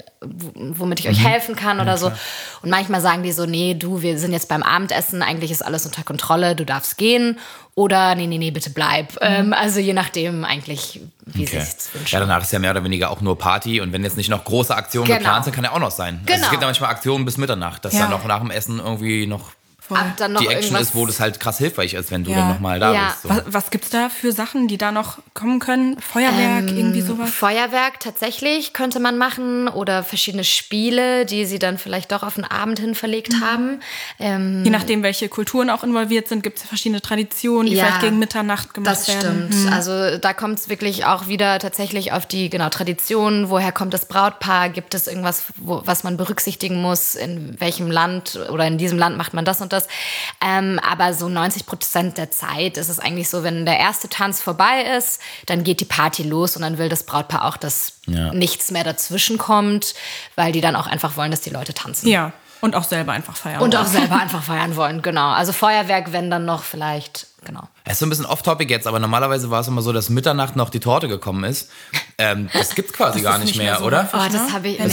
womit ich euch helfen kann oder so? Und manchmal sagen die so, nee, wir sind jetzt beim Abendessen, eigentlich ist alles unter Kontrolle, du darfst gehen. Oder nee, bitte bleib. Also je nachdem eigentlich, wie sie es wünschen. Ja, danach ist ja mehr oder weniger auch nur Party. Und wenn jetzt nicht noch große Aktionen geplant sind, kann ja auch noch sein. Also es gibt ja manchmal Aktionen bis Mitternacht, dass dann noch nach dem Essen irgendwie noch Dann noch die Action irgendwas ist, wo das halt krass hilfreich ist, wenn du dann nochmal da bist. So. Was gibt's da für Sachen, die da noch kommen können? Feuerwerk, irgendwie sowas? Feuerwerk tatsächlich könnte man machen oder verschiedene Spiele, die sie dann vielleicht doch auf den Abend hin verlegt haben. Je nachdem, welche Kulturen auch involviert sind, gibt es verschiedene Traditionen, die vielleicht gegen Mitternacht gemacht werden. Das stimmt. Also da kommt es wirklich auch wieder tatsächlich auf die Traditionen. Woher kommt das Brautpaar? Gibt es irgendwas, was man berücksichtigen muss? In welchem Land oder in diesem Land macht man das und das? Aber so 90% der Zeit ist es eigentlich so, wenn der erste Tanz vorbei ist, dann geht die Party los und dann will das Brautpaar auch, dass nichts mehr dazwischen kommt, weil die dann auch einfach wollen, dass die Leute tanzen. Ja, und auch selber einfach feiern. Und auch selber einfach feiern wollen, genau. Also Feuerwerk, wenn dann noch vielleicht, genau. Es ist so ein bisschen off-topic jetzt, aber normalerweise war es immer so, dass Mitternacht noch die Torte gekommen ist. Das gibt's quasi gar nicht mehr, so oder? häufig, ne? Das habe ich.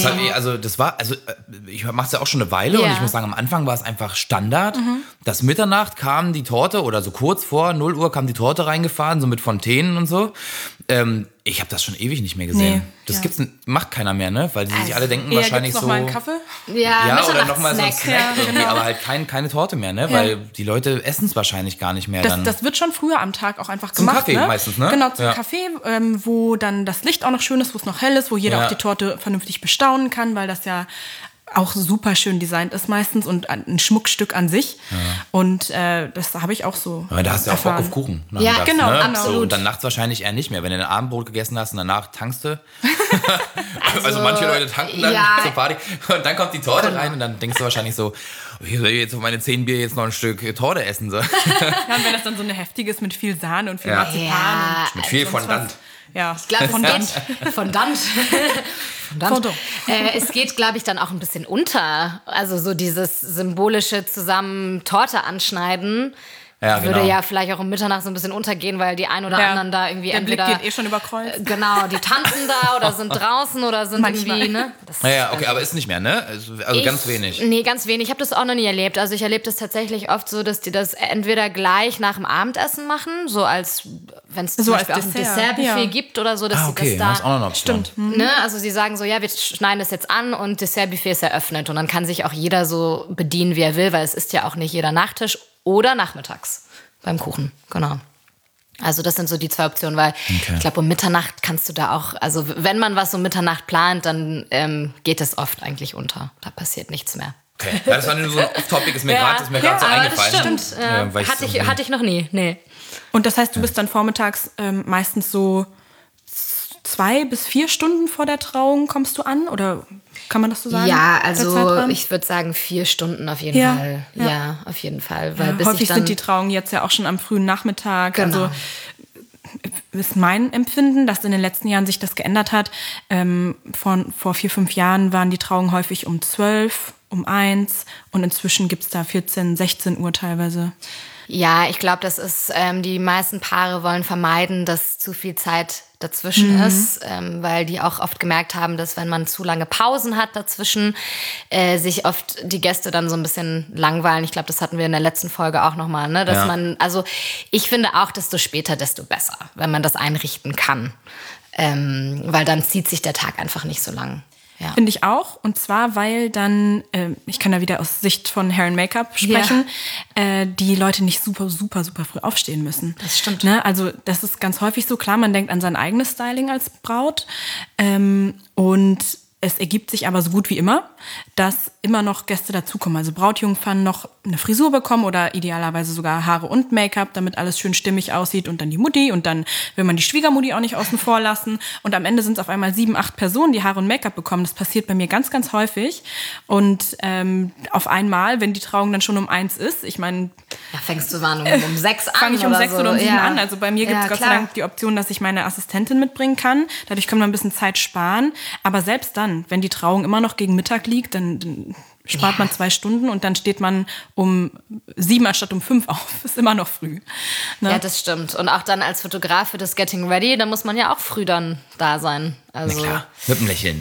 Ich mache es ja auch schon eine Weile und ich muss sagen, am Anfang war es einfach Standard, dass Mitternacht kam die Torte oder so kurz vor 0 Uhr kam die Torte reingefahren, so mit Fontänen und so. Ich habe das schon ewig nicht mehr gesehen. Das macht keiner mehr, ne? Weil die sich alle denken wahrscheinlich noch so. mal einen Kaffee? Ja, oder nochmal so ein Snack Snack. irgendwie, aber halt keine Torte mehr, ne? Weil die Leute essen es wahrscheinlich gar nicht mehr dann. Das wird schon früher am Tag auch einfach Zum gemacht. Kaffee ne? meistens, ne? Genau, zum Ja. Kaffee, wo dann das Licht auch noch schön ist, wo es noch hell ist, wo jeder auch die Torte vernünftig bestaunen kann, weil das ja auch super schön designt ist meistens und ein Schmuckstück an sich. Ja. Und das habe ich auch so Aber da hast du ja auch Bock erfahren. auf Kuchen. Ja, genau, ne? absolut. So, und dann nachts wahrscheinlich eher nicht mehr. Wenn du ein Abendbrot gegessen hast und danach tankst du. Also manche Leute tanken dann zur Party. Und dann kommt die Torte rein und dann denkst du wahrscheinlich so, ich soll jetzt auf meine 10 Bier jetzt noch ein Stück Torte essen. So. Ja, und wenn das dann so eine heftige ist mit viel Sahne und viel Marzipan. Ja, und mit viel sonst Fondant. Ja, Ich glaube, Fondant. Es geht, glaube ich, dann auch ein bisschen unter. Also so dieses symbolische zusammen Torte anschneiden. Ja, würde genau. ja vielleicht auch um Mitternacht so ein bisschen untergehen, weil die ein oder anderen da irgendwie der Blick entweder... geht schon über Kreuz. Genau, die tanzen da oder sind draußen oder sind Manchmal. irgendwie... Ne? Ja, okay, aber ist nicht mehr, ne? Also ganz wenig. Nee, ganz wenig. Ich habe das auch noch nie erlebt. Also ich erlebe das tatsächlich oft so, dass die das entweder gleich nach dem Abendessen machen, so als wenn es zum So Beispiel als auch ein Dessert, Dessertbuffet ja. gibt oder so, dass Okay, sie das das ist da... auch noch eine Option. Stimmt. Ne? Also sie sagen so, ja, wir schneiden das jetzt an und Dessertbuffet ist eröffnet. Und dann kann sich auch jeder so bedienen, wie er will, weil es ist ja auch nicht jeder Nachtisch oder nachmittags beim Kuchen. Genau. Also das sind so die 2 Optionen, weil ich glaube, um Mitternacht kannst du da auch, also wenn man was um Mitternacht plant, dann geht es oft eigentlich unter. Da passiert nichts mehr. Okay. Ja, das war nur so ein Off-Topic, ist mir gerade so aber eingefallen. Das stimmt. weil Hatte ich noch nie. Nee. Und das heißt, du bist dann vormittags meistens so 2 bis 4 Stunden vor der Trauung kommst du an? Oder kann man das so sagen? Ja, der also Zeitrahmen? ich würde sagen 4 Stunden auf jeden Ja, Fall. ja. Ja, auf jeden Fall. Weil bis häufig ich dann, sind die Trauungen jetzt ja auch schon am frühen Nachmittag. Genau. Also ist mein Empfinden, dass in den letzten Jahren sich das geändert hat. Vor 4, 5 Jahren waren die Trauungen häufig um 12, um 1 und inzwischen gibt es da 14, 16 Uhr teilweise. Ja, ich glaube, das ist, die meisten Paare wollen vermeiden, dass zu viel Zeit dazwischen ist, weil die auch oft gemerkt haben, dass wenn man zu lange Pausen hat dazwischen, sich oft die Gäste dann so ein bisschen langweilen. Ich glaube, das hatten wir in der letzten Folge auch nochmal, ne? Dass man, also ich finde auch, desto später, desto besser, wenn man das einrichten kann. Weil dann zieht sich der Tag einfach nicht so lang. Ja. Finde ich auch. Und zwar, weil dann, ich kann da wieder aus Sicht von Hair & Make-up sprechen, die Leute nicht super früh aufstehen müssen. Das stimmt. Ne? Also das ist ganz häufig so. Klar, man denkt an sein eigenes Styling als Braut. Und es ergibt sich aber so gut wie immer, dass immer noch Gäste dazukommen. Also Brautjungfern noch eine Frisur bekommen oder idealerweise sogar Haare und Make-up, damit alles schön stimmig aussieht und dann die Mutti und dann will man die Schwiegermutti auch nicht außen vor lassen. Und am Ende sind es auf einmal 7, 8 Personen, die Haare und Make-up bekommen. Das passiert bei mir ganz, ganz häufig. Und auf einmal, wenn die Trauung dann schon um 1 ist, ich meine... Ja, fängst du um 6 an? Fange ich um 6 oder um 7 an. Also bei mir gibt es ja, Gott sei Dank die Option, dass ich meine Assistentin mitbringen kann. Dadurch können wir ein bisschen Zeit sparen. Aber selbst dann, wenn die Trauung immer noch gegen Mittag liegt, dann spart man 2 Stunden und dann steht man um 7 anstatt um 5 auf. Ist immer noch früh. Ne? Ja, das stimmt. Und auch dann als Fotograf für das Getting Ready, da muss man ja auch früh dann da sein. Also, na klar, mit dem Lächeln.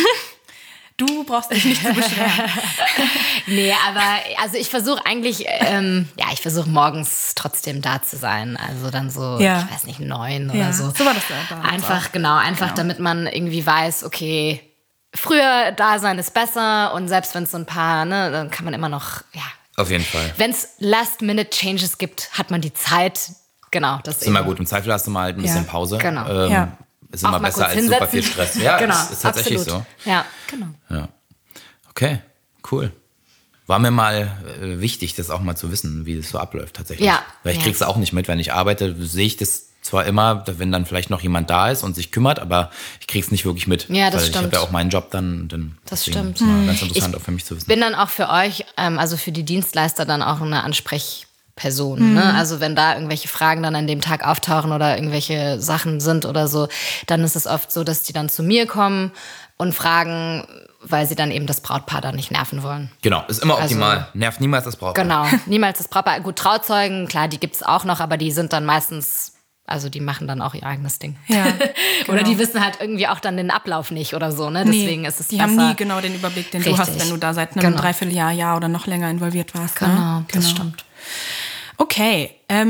Du brauchst dich nicht zu beschweren. Nee, aber also ich versuche eigentlich, ich versuche morgens trotzdem da zu sein. Also dann so, ich weiß nicht, 9 oder so. So war das da. Einfach, genau, damit man irgendwie weiß, okay, früher da sein ist besser und selbst wenn es so ein paar, ne, dann kann man immer noch, Auf jeden Fall. Wenn es Last-Minute-Changes gibt, hat man die Zeit, genau. Das ist immer gut. Im Zweifel hast du mal halt ein bisschen Pause. Genau. Ist immer besser als super viel Stress. Ja, genau, ist tatsächlich absolut. so. Ja, genau. Ja. Okay, cool. War mir mal wichtig, das auch mal zu wissen, wie das so abläuft tatsächlich. Ja. Weil ich krieg's auch nicht mit, wenn ich arbeite, sehe ich das zwar immer, wenn dann vielleicht noch jemand da ist und sich kümmert, aber ich krieg's nicht wirklich mit. Ja, das weil stimmt. Ich habe ja auch meinen Job dann das stimmt. Ist mal ganz interessant auch für mich zu wissen. Bin dann auch für euch, also für die Dienstleister dann auch eine Ansprechperson. Ne? Also wenn da irgendwelche Fragen dann an dem Tag auftauchen oder irgendwelche Sachen sind oder so, dann ist es oft so, dass die dann zu mir kommen und fragen, weil sie dann eben das Brautpaar dann nicht nerven wollen. Genau, ist immer optimal. Also, nervt niemals das Brautpaar. Genau, niemals das Brautpaar. Gut, Trauzeugen, klar, die gibt's auch noch, aber die sind dann meistens... Also die machen dann auch ihr eigenes Ding. Ja, genau. Oder die wissen halt irgendwie auch dann den Ablauf nicht oder so. Ne? Deswegen ist es die besser. haben nie genau den Überblick, den du hast, wenn du da seit einem Dreivierteljahr oder noch länger involviert warst. Genau, ne? Das stimmt. Okay,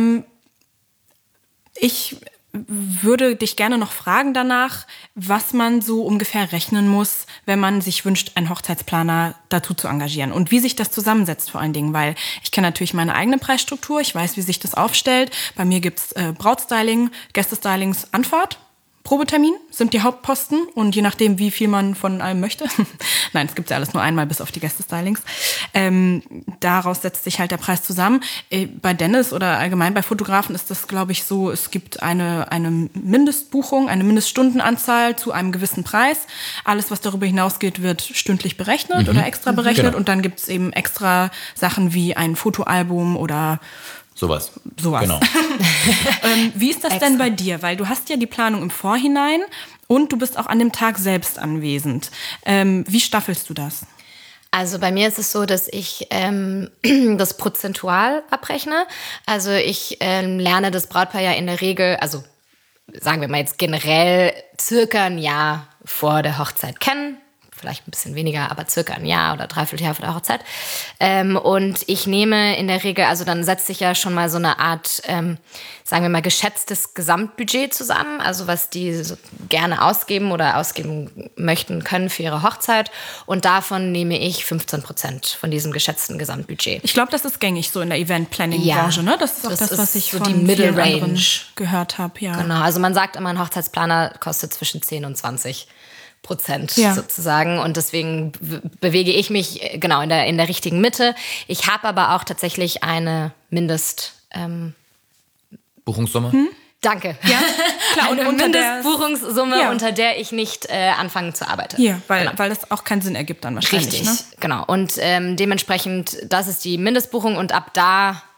ich würde dich gerne noch fragen danach, was man so ungefähr rechnen muss, wenn man sich wünscht, einen Hochzeitsplaner dazu zu engagieren und wie sich das zusammensetzt vor allen Dingen, weil ich kenne natürlich meine eigene Preisstruktur, ich weiß, wie sich das aufstellt. Bei mir gibt's Brautstyling, Gästestylings, Anfahrt. Probetermin sind die Hauptposten und je nachdem, wie viel man von allem möchte. Nein, es gibt ja alles nur einmal, bis auf die Gästestylings. Daraus setzt sich halt der Preis zusammen. Bei Dennis oder allgemein bei Fotografen ist das, glaube ich, so, es gibt eine Mindestbuchung, eine Mindeststundenanzahl zu einem gewissen Preis. Alles, was darüber hinausgeht, wird stündlich berechnet oder extra berechnet. Genau. Und dann gibt es eben extra Sachen wie ein Fotoalbum oder Sowas. Genau. Wie ist das denn bei dir? Weil du hast ja die Planung im Vorhinein und du bist auch an dem Tag selbst anwesend. Wie staffelst du das? Also bei mir ist es so, dass ich das prozentual abrechne. Also ich lerne das Brautpaar ja in der Regel, also sagen wir mal jetzt generell circa ein Jahr vor der Hochzeit kennen. Vielleicht ein bisschen weniger, aber circa ein Jahr oder Dreivierteljahr vor der Hochzeit. Und ich nehme in der Regel, also dann setzt sich ja schon mal so eine Art, sagen wir mal, geschätztes Gesamtbudget zusammen, also was die so gerne ausgeben oder ausgeben möchten können für ihre Hochzeit. Und davon nehme ich 15% von diesem geschätzten Gesamtbudget. Ich glaube, das ist gängig so in der Event-Planning-Branche, ne? Das ist auch das, was ich so von die Middle vielen anderen Range gehört habe. Ja. Genau, also man sagt immer, ein Hochzeitsplaner kostet zwischen 10 und 20% sozusagen. Und deswegen bewege ich mich genau in der richtigen Mitte. Ich habe aber auch tatsächlich eine Buchungssumme? Danke. Ja, klar. Eine unter Mindestbuchungssumme, unter der ich nicht anfangen zu arbeiten. Ja, weil das auch keinen Sinn ergibt dann wahrscheinlich. Richtig, ne? genau. Und dementsprechend, das ist die Mindestbuchung und ab da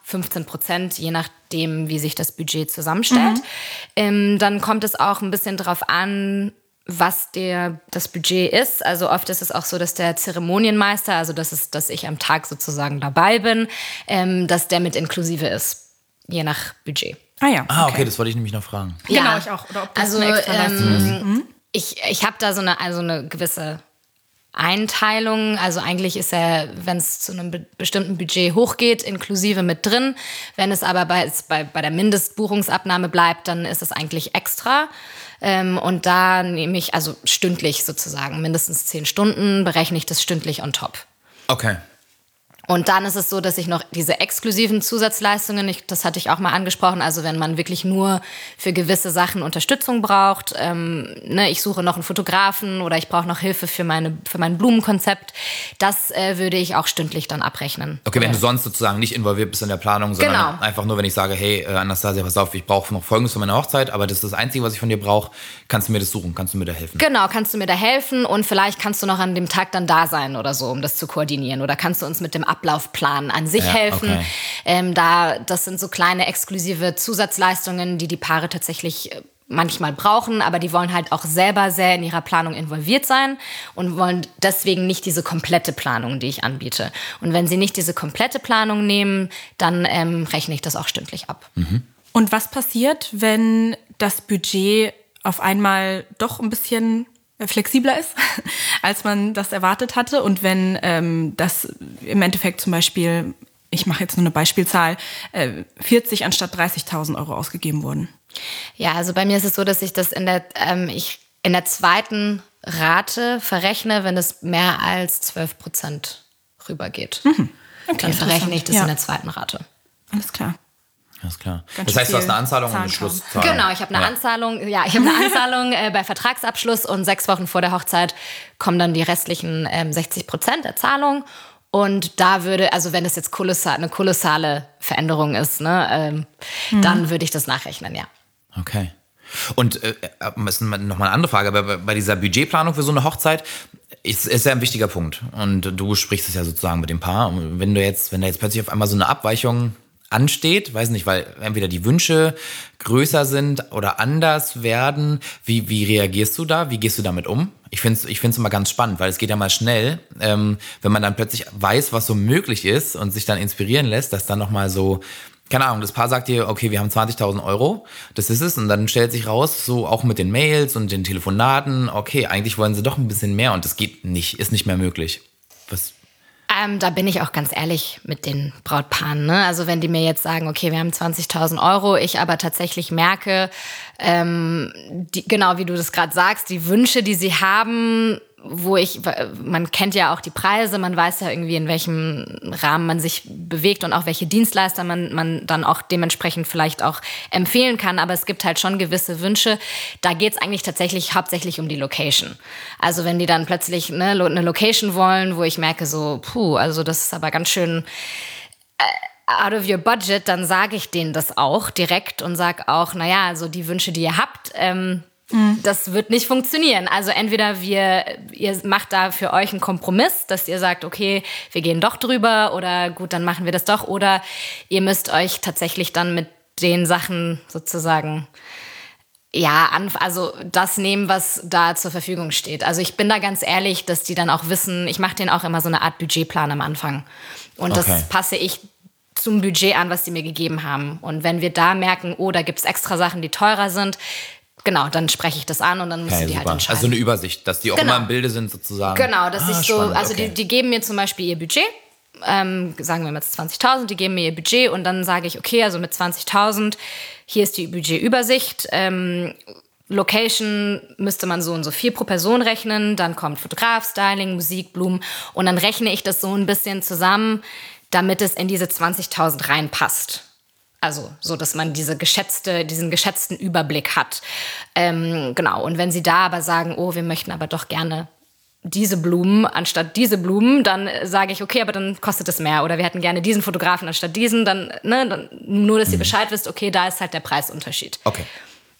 15%, je nachdem, wie sich das Budget zusammenstellt. Dann kommt es auch ein bisschen drauf an, was das Budget ist. Also oft ist es auch so, dass der Zeremonienmeister, also dass ich am Tag sozusagen dabei bin, dass der mit inklusive ist, je nach Budget. Ah ja. Okay, das wollte ich nämlich noch fragen. Ja, genau, ich auch. Oder ob das eine extra Leistung ist. Ich habe da so eine gewisse Einteilung. Also eigentlich ist wenn es zu einem bestimmten Budget hochgeht, inklusive mit drin. Wenn es aber bei der Mindestbuchungsabnahme bleibt, dann ist es eigentlich extra. Und da nehme ich, also stündlich sozusagen, mindestens 10 Stunden, berechne ich das stündlich on top. Okay. Und dann ist es so, dass ich noch diese exklusiven Zusatzleistungen, das hatte ich auch mal angesprochen, also wenn man wirklich nur für gewisse Sachen Unterstützung braucht, ich suche noch einen Fotografen oder ich brauche noch Hilfe für mein Blumenkonzept, das würde ich auch stündlich dann abrechnen. Okay, wenn du sonst sozusagen nicht involviert bist in der Planung, sondern einfach nur, wenn ich sage, hey, Anastasia, pass auf, ich brauche noch Folgendes für meine Hochzeit, aber das ist das Einzige, was ich von dir brauche, kannst du mir das suchen, kannst du mir da helfen? Genau, kannst du mir da helfen und vielleicht kannst du noch an dem Tag dann da sein oder so, um das zu koordinieren, oder kannst du uns mit dem Ablaufplan an sich helfen. Okay. Das sind so kleine exklusive Zusatzleistungen, die Paare tatsächlich manchmal brauchen, aber die wollen halt auch selber sehr in ihrer Planung involviert sein und wollen deswegen nicht diese komplette Planung, die ich anbiete. Und wenn sie nicht diese komplette Planung nehmen, dann rechne ich das auch stündlich ab. Und was passiert, wenn das Budget auf einmal doch ein bisschen flexibler ist, als man das erwartet hatte, und wenn das im Endeffekt zum Beispiel, ich mache jetzt nur eine Beispielzahl, 40 anstatt 30.000 Euro ausgegeben wurden? Ja, also bei mir ist es so, dass ich das in der zweiten Rate verrechne, wenn es mehr als 12% rübergeht. Okay, dann verrechne ich das in der zweiten Rate. Alles klar. Alles klar. Das heißt, du hast eine Anzahlung und eine Schlusszahlung. Genau, ich habe eine Anzahlung. Ja, ich habe eine Anzahlung bei Vertragsabschluss und 6 Wochen vor der Hochzeit kommen dann die restlichen 60% der Zahlung. Und da würde, also wenn das jetzt eine kolossale Veränderung ist, dann würde ich das nachrechnen, ja. Okay. Und ist nochmal eine andere Frage, aber bei dieser Budgetplanung für so eine Hochzeit ist ja ein wichtiger Punkt. Und du sprichst es ja sozusagen mit dem Paar. Und wenn da jetzt plötzlich auf einmal so eine Abweichung ansteht, weiß nicht, weil entweder die Wünsche größer sind oder anders werden, wie reagierst du da? Wie gehst du damit um? Ich find's immer ganz spannend, weil es geht ja mal schnell, wenn man dann plötzlich weiß, was so möglich ist und sich dann inspirieren lässt, dass dann nochmal so, keine Ahnung, das Paar sagt dir, okay, wir haben 20.000 Euro, das ist es, und dann stellt sich raus, so auch mit den Mails und den Telefonaten, okay, eigentlich wollen sie doch ein bisschen mehr und das geht nicht, ist nicht mehr möglich. Was? Da bin ich auch ganz ehrlich mit den Brautpaaren. Ne? Also wenn die mir jetzt sagen, okay, wir haben 20.000 Euro, ich aber tatsächlich merke, genau wie du das gerade sagst, die Wünsche, die sie haben, man kennt ja auch die Preise, man weiß ja irgendwie, in welchem Rahmen man sich bewegt und auch welche Dienstleister man dann auch dementsprechend vielleicht auch empfehlen kann. Aber es gibt halt schon gewisse Wünsche. Da geht es eigentlich tatsächlich hauptsächlich um die Location. Also wenn die dann plötzlich eine Location wollen, wo ich merke so, also das ist aber ganz schön out of your budget, dann sage ich denen das auch direkt und sage auch, naja, also die Wünsche, die ihr habt, das wird nicht funktionieren. Also entweder ihr macht da für euch einen Kompromiss, dass ihr sagt, okay, wir gehen doch drüber, oder gut, dann machen wir das doch, oder ihr müsst euch tatsächlich dann mit den Sachen sozusagen also das nehmen, was da zur Verfügung steht. Also ich bin da ganz ehrlich, dass die dann auch wissen, ich mache denen auch immer so eine Art Budgetplan am Anfang. Und das passe ich zum Budget an, was die mir gegeben haben. Und wenn wir da merken, da gibt es extra Sachen, die teurer sind, genau, dann spreche ich das an und dann müssen die halt entscheiden. Also eine Übersicht, dass die auch immer im Bilde sind sozusagen. Genau, dass ich so, spannend, also die geben mir zum Beispiel ihr Budget, sagen wir jetzt 20.000, die geben mir ihr Budget und dann sage ich, okay, also mit 20.000, hier ist die Budgetübersicht, Location müsste man so und so viel pro Person rechnen, dann kommt Fotograf, Styling, Musik, Blumen und dann rechne ich das so ein bisschen zusammen, damit es in diese 20.000 reinpasst. Also so, dass man diesen geschätzten Überblick hat. Genau, und wenn sie da aber sagen, wir möchten aber doch gerne diese Blumen anstatt diese Blumen, dann sage ich, okay, aber dann kostet es mehr. Oder wir hätten gerne diesen Fotografen anstatt diesen, dann nur, dass ihr Bescheid wisst, okay, da ist halt der Preisunterschied. Okay.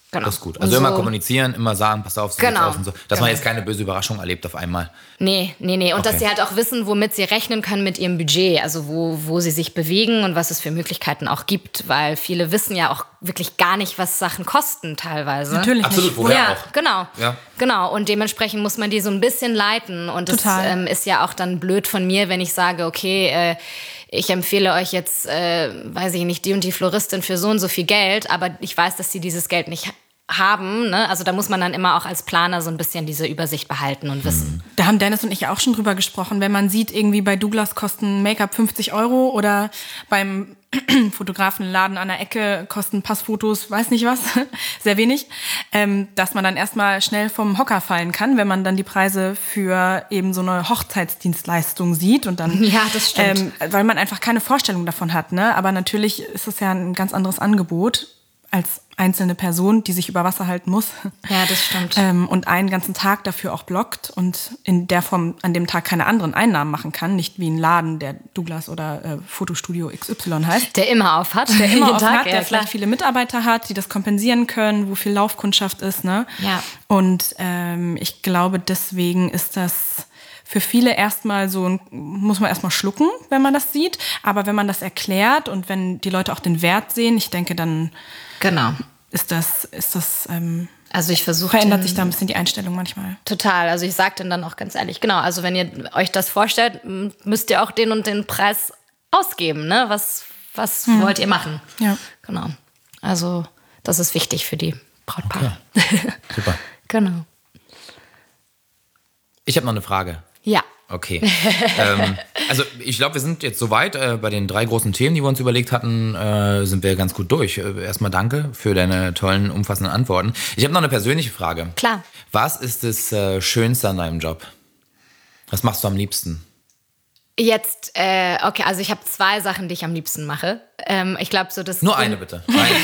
Genau. Das ist gut. Also immer kommunizieren, immer sagen, pass auf, so geht's aus und so. Dass man jetzt keine böse Überraschung erlebt auf einmal. Nee. Und dass sie halt auch wissen, womit sie rechnen können mit ihrem Budget. Also wo sie sich bewegen und was es für Möglichkeiten auch gibt. Weil viele wissen ja auch wirklich gar nicht, was Sachen kosten teilweise. Natürlich Absolut, nicht. woher auch. Genau. Und dementsprechend muss man die so ein bisschen leiten. Und das ist ja auch dann blöd von mir, wenn ich sage, okay, ich empfehle euch jetzt, weiß ich nicht, die und die Floristin für so und so viel Geld, aber ich weiß, dass sie dieses Geld nicht haben. Ne? Also da muss man dann immer auch als Planer so ein bisschen diese Übersicht behalten und wissen. Da haben Dennis und ich auch schon drüber gesprochen. Wenn man sieht, irgendwie bei Douglas kosten Make-up 50 € oder beim Fotografenladen an der Ecke kosten Passfotos, weiß nicht was, sehr wenig, dass man dann erstmal schnell vom Hocker fallen kann, wenn man dann die Preise für eben so eine Hochzeitsdienstleistung sieht und dann, ja, das stimmt. Weil man einfach keine Vorstellung davon hat, ne? Aber natürlich ist es ja ein ganz anderes Angebot als einzelne Person, die sich über Wasser halten muss. Ja, das stimmt. Und einen ganzen Tag dafür auch blockt und in der Form an dem Tag keine anderen Einnahmen machen kann. Nicht wie ein Laden, der Douglas oder Fotostudio XY heißt. Der immer auf hat. Der immer auf Tag, hat, der vielleicht viele Mitarbeiter hat, die das kompensieren können, wo viel Laufkundschaft ist. Ne? Ja. Und ich glaube, deswegen ist das für viele erstmal so, muss man erstmal schlucken, wenn man das sieht. Aber wenn man das erklärt und wenn die Leute auch den Wert sehen, ich denke, dann genau. ist das also ich versuche verändert sich da ein bisschen die Einstellung manchmal. Total. Also ich sage dann auch ganz ehrlich, genau, also wenn ihr euch das vorstellt, müsst ihr auch den und den Preis ausgeben. Ne? Was wollt ihr machen? Ja. Genau. Also das ist wichtig für die Brautpaare. Okay. Super. Genau. Ich habe noch eine Frage. Ja. Okay. Also ich glaube, wir sind jetzt soweit. Bei den 3 großen Themen, die wir uns überlegt hatten, sind wir ganz gut durch. Erstmal danke für deine tollen, umfassenden Antworten. Ich habe noch eine persönliche Frage. Klar. Was ist das Schönste an deinem Job? Was machst du am liebsten? Jetzt, okay, also ich habe 2 Sachen, die ich am liebsten mache. Ich glaube so, das Nur eine bitte.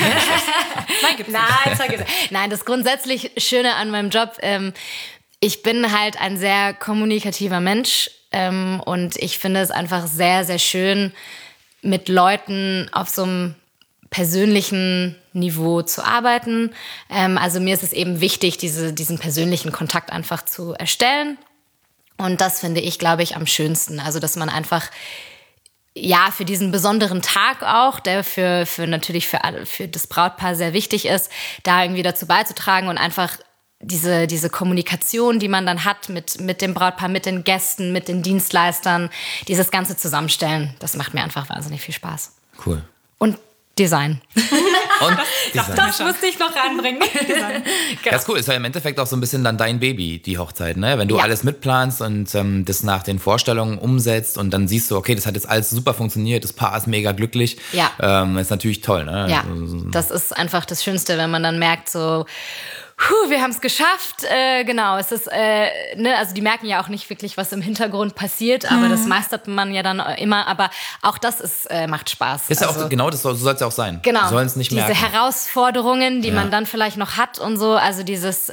Nein, das grundsätzlich Schöne an meinem Job, ich bin halt ein sehr kommunikativer Mensch und ich finde es einfach sehr, sehr schön, mit Leuten auf so einem persönlichen Niveau zu arbeiten. Also mir ist es eben wichtig, diesen persönlichen Kontakt einfach zu erstellen. Und das finde ich, glaube ich, am schönsten. Also dass man einfach für diesen besonderen Tag auch, der für das Brautpaar sehr wichtig ist, da irgendwie dazu beizutragen und einfach diese Kommunikation, die man dann hat mit dem Brautpaar, mit den Gästen, mit den Dienstleistern, dieses ganze Zusammenstellen, das macht mir einfach wahnsinnig viel Spaß. Cool. Und Design. Und Design. Das musste ich noch reinbringen. Das ist cool, ist ja im Endeffekt auch so ein bisschen dann dein Baby, die Hochzeit, ne? Wenn du alles mitplanst und das nach den Vorstellungen umsetzt und dann siehst du, okay, das hat jetzt alles super funktioniert, das Paar ist mega glücklich. Ja. Ist natürlich toll, ne? Ja, das ist einfach das Schönste, wenn man dann merkt so, wir haben es geschafft. Genau, es ist, also die merken ja auch nicht wirklich, was im Hintergrund passiert, aber das meistert man ja dann immer. Aber auch das macht Spaß. Ist ja auch genau, so soll es ja auch sein. Genau, sollen es nicht diese merken. Herausforderungen, die man dann vielleicht noch hat und so, also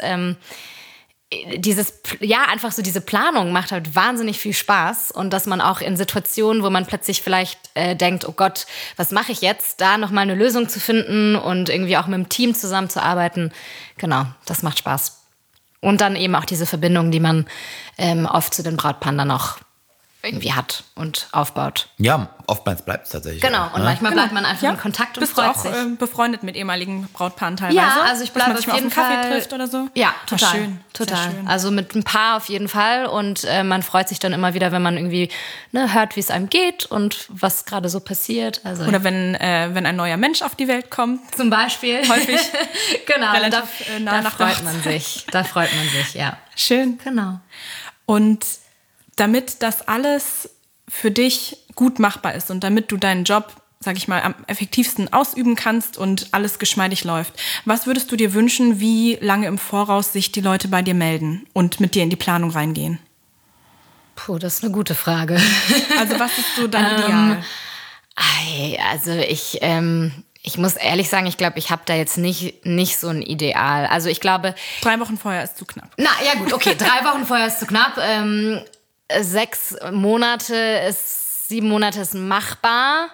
einfach so diese Planung macht halt wahnsinnig viel Spaß und dass man auch in Situationen, wo man plötzlich vielleicht denkt, oh Gott, was mache ich jetzt, da nochmal eine Lösung zu finden und irgendwie auch mit dem Team zusammenzuarbeiten, genau, das macht Spaß. Und dann eben auch diese Verbindung, die man oft zu den Brautpaaren dann auch irgendwie hat und aufbaut. Ja, oftmals bleibt es tatsächlich. Genau, auch, und manchmal bleibt man einfach in Kontakt und Bist du freut auch sich. Befreundet mit ehemaligen Brautpaaren teilweise? Ja, also ich bleibe dass man sich auf mal jeden auf einen Kaffee Fall trifft oder so? Ja, total. Schön. Total. Schön. Also mit ein paar auf jeden Fall und man freut sich dann immer wieder, wenn man irgendwie hört, wie es einem geht und was gerade so passiert. Also Oder wenn ein neuer Mensch auf die Welt kommt. zum Beispiel. Häufig. Genau, relativ nah da nach der freut man sich. Da freut man sich, ja. Schön. Genau. Und damit das alles für dich gut machbar ist und damit du deinen Job, sag ich mal, am effektivsten ausüben kannst und alles geschmeidig läuft, was würdest du dir wünschen, wie lange im Voraus sich die Leute bei dir melden und mit dir in die Planung reingehen? Puh, das ist eine gute Frage. Also was ist so dein Ideal? Also ich muss ehrlich sagen, ich glaube, ich habe da jetzt nicht so ein Ideal. Also ich glaube... 3 Wochen vorher ist zu knapp. Na, ja gut, okay, 3 Wochen vorher ist zu knapp. 6 Monate 7 Monate ist machbar.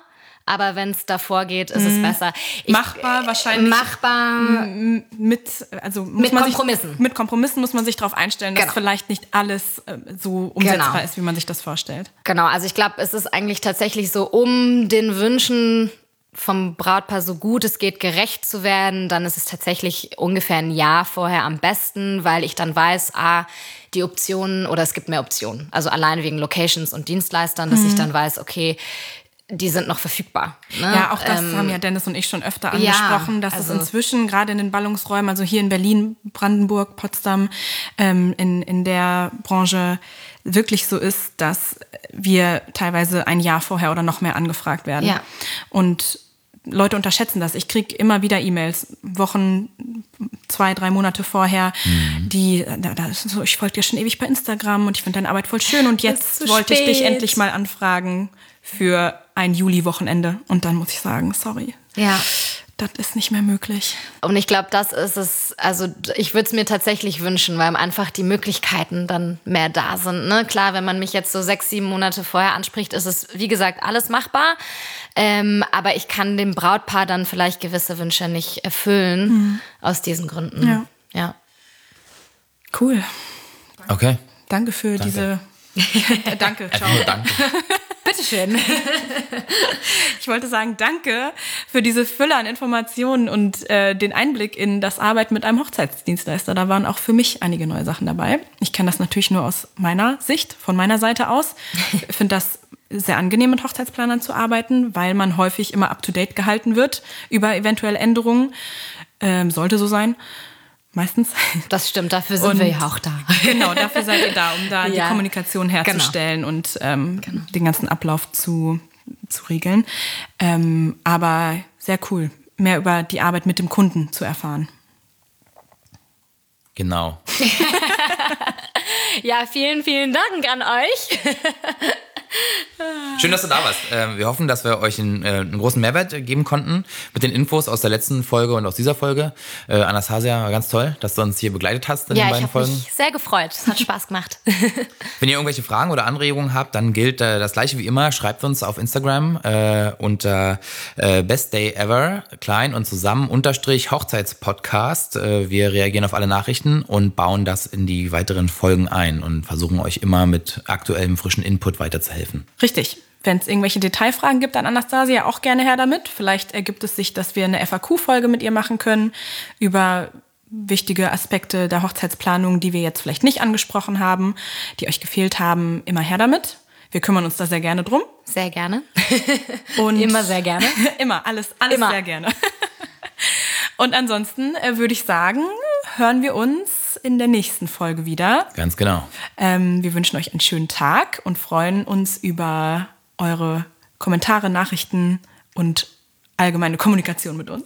aber wenn es davor geht, ist es besser. Machbar wahrscheinlich. Machbar Mit Kompromissen. Mit Kompromissen muss man sich darauf einstellen, dass vielleicht nicht alles so umsetzbar ist, wie man sich das vorstellt. Genau, also ich glaube, es ist eigentlich tatsächlich so, um den Wünschen vom Brautpaar so gut es geht gerecht zu werden, dann ist es tatsächlich ungefähr ein Jahr vorher am besten, weil ich dann weiß, die Optionen oder es gibt mehr Optionen. Also allein wegen Locations und Dienstleistern, dass ich dann weiß, okay, die sind noch verfügbar. Ne? Ja, auch das haben ja Dennis und ich schon öfter angesprochen, dass es inzwischen gerade in den Ballungsräumen, also hier in Berlin, Brandenburg, Potsdam, in der Branche wirklich so ist, dass wir teilweise ein Jahr vorher oder noch mehr angefragt werden. Ja. Und Leute unterschätzen das. Ich kriege immer wieder E-Mails, Wochen, 2, 3 Monate vorher, ich folge dir schon ewig bei Instagram und ich finde deine Arbeit voll schön und jetzt wollte ich dich endlich mal anfragen für ein Juli-Wochenende. Und dann muss ich sagen, sorry. Ja. Das ist nicht mehr möglich. Und ich glaube, das ist es, also ich würde es mir tatsächlich wünschen, weil einfach die Möglichkeiten dann mehr da sind. Ne? Klar, wenn man mich jetzt so 6, 7 Monate vorher anspricht, ist es, wie gesagt, alles machbar. Aber ich kann dem Brautpaar dann vielleicht gewisse Wünsche nicht erfüllen, aus diesen Gründen. Ja. Cool. Okay. Danke für diese... Danke, ciao. Danke. Bitteschön. Ich wollte sagen, danke für diese Fülle an Informationen und den Einblick in das Arbeiten mit einem Hochzeitsdienstleister. Da waren auch für mich einige neue Sachen dabei. Ich kenne das natürlich nur aus meiner Sicht, von meiner Seite aus. Ich finde das sehr angenehm, mit Hochzeitsplanern zu arbeiten, weil man häufig immer up-to-date gehalten wird über eventuelle Änderungen. Sollte so sein. Meistens. Das stimmt, dafür sind wir ja auch da. Genau, dafür seid ihr da, um da die Kommunikation herzustellen und den ganzen Ablauf zu regeln. Aber sehr cool, mehr über die Arbeit mit dem Kunden zu erfahren. Genau. Ja, vielen, vielen Dank an euch. Schön, dass du da warst. Wir hoffen, dass wir euch einen großen Mehrwert geben konnten mit den Infos aus der letzten Folge und aus dieser Folge. Anastasia, war ganz toll, dass du uns hier begleitet hast in den beiden Folgen. Ja, ich habe mich sehr gefreut. Es hat Spaß gemacht. Wenn ihr irgendwelche Fragen oder Anregungen habt, dann gilt das Gleiche wie immer. Schreibt uns auf Instagram unter bestdayever, klein und zusammen, _Hochzeitspodcast. Wir reagieren auf alle Nachrichten und bauen das in die weiteren Folgen ein und versuchen euch immer mit aktuellem, frischen Input weiterzuhelfen. Richtig. Wenn es irgendwelche Detailfragen gibt an Anastasia, auch gerne her damit. Vielleicht ergibt es sich, dass wir eine FAQ-Folge mit ihr machen können über wichtige Aspekte der Hochzeitsplanung, die wir jetzt vielleicht nicht angesprochen haben, die euch gefehlt haben. Immer her damit. Wir kümmern uns da sehr gerne drum. Sehr gerne. Und immer sehr gerne. Immer, alles immer. Sehr gerne. Und ansonsten würde ich sagen, hören wir uns in der nächsten Folge wieder. Ganz genau. Wir wünschen euch einen schönen Tag und freuen uns über eure Kommentare, Nachrichten und allgemeine Kommunikation mit uns.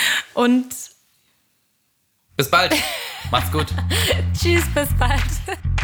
Und bis bald. Macht's gut. Tschüss, bis bald.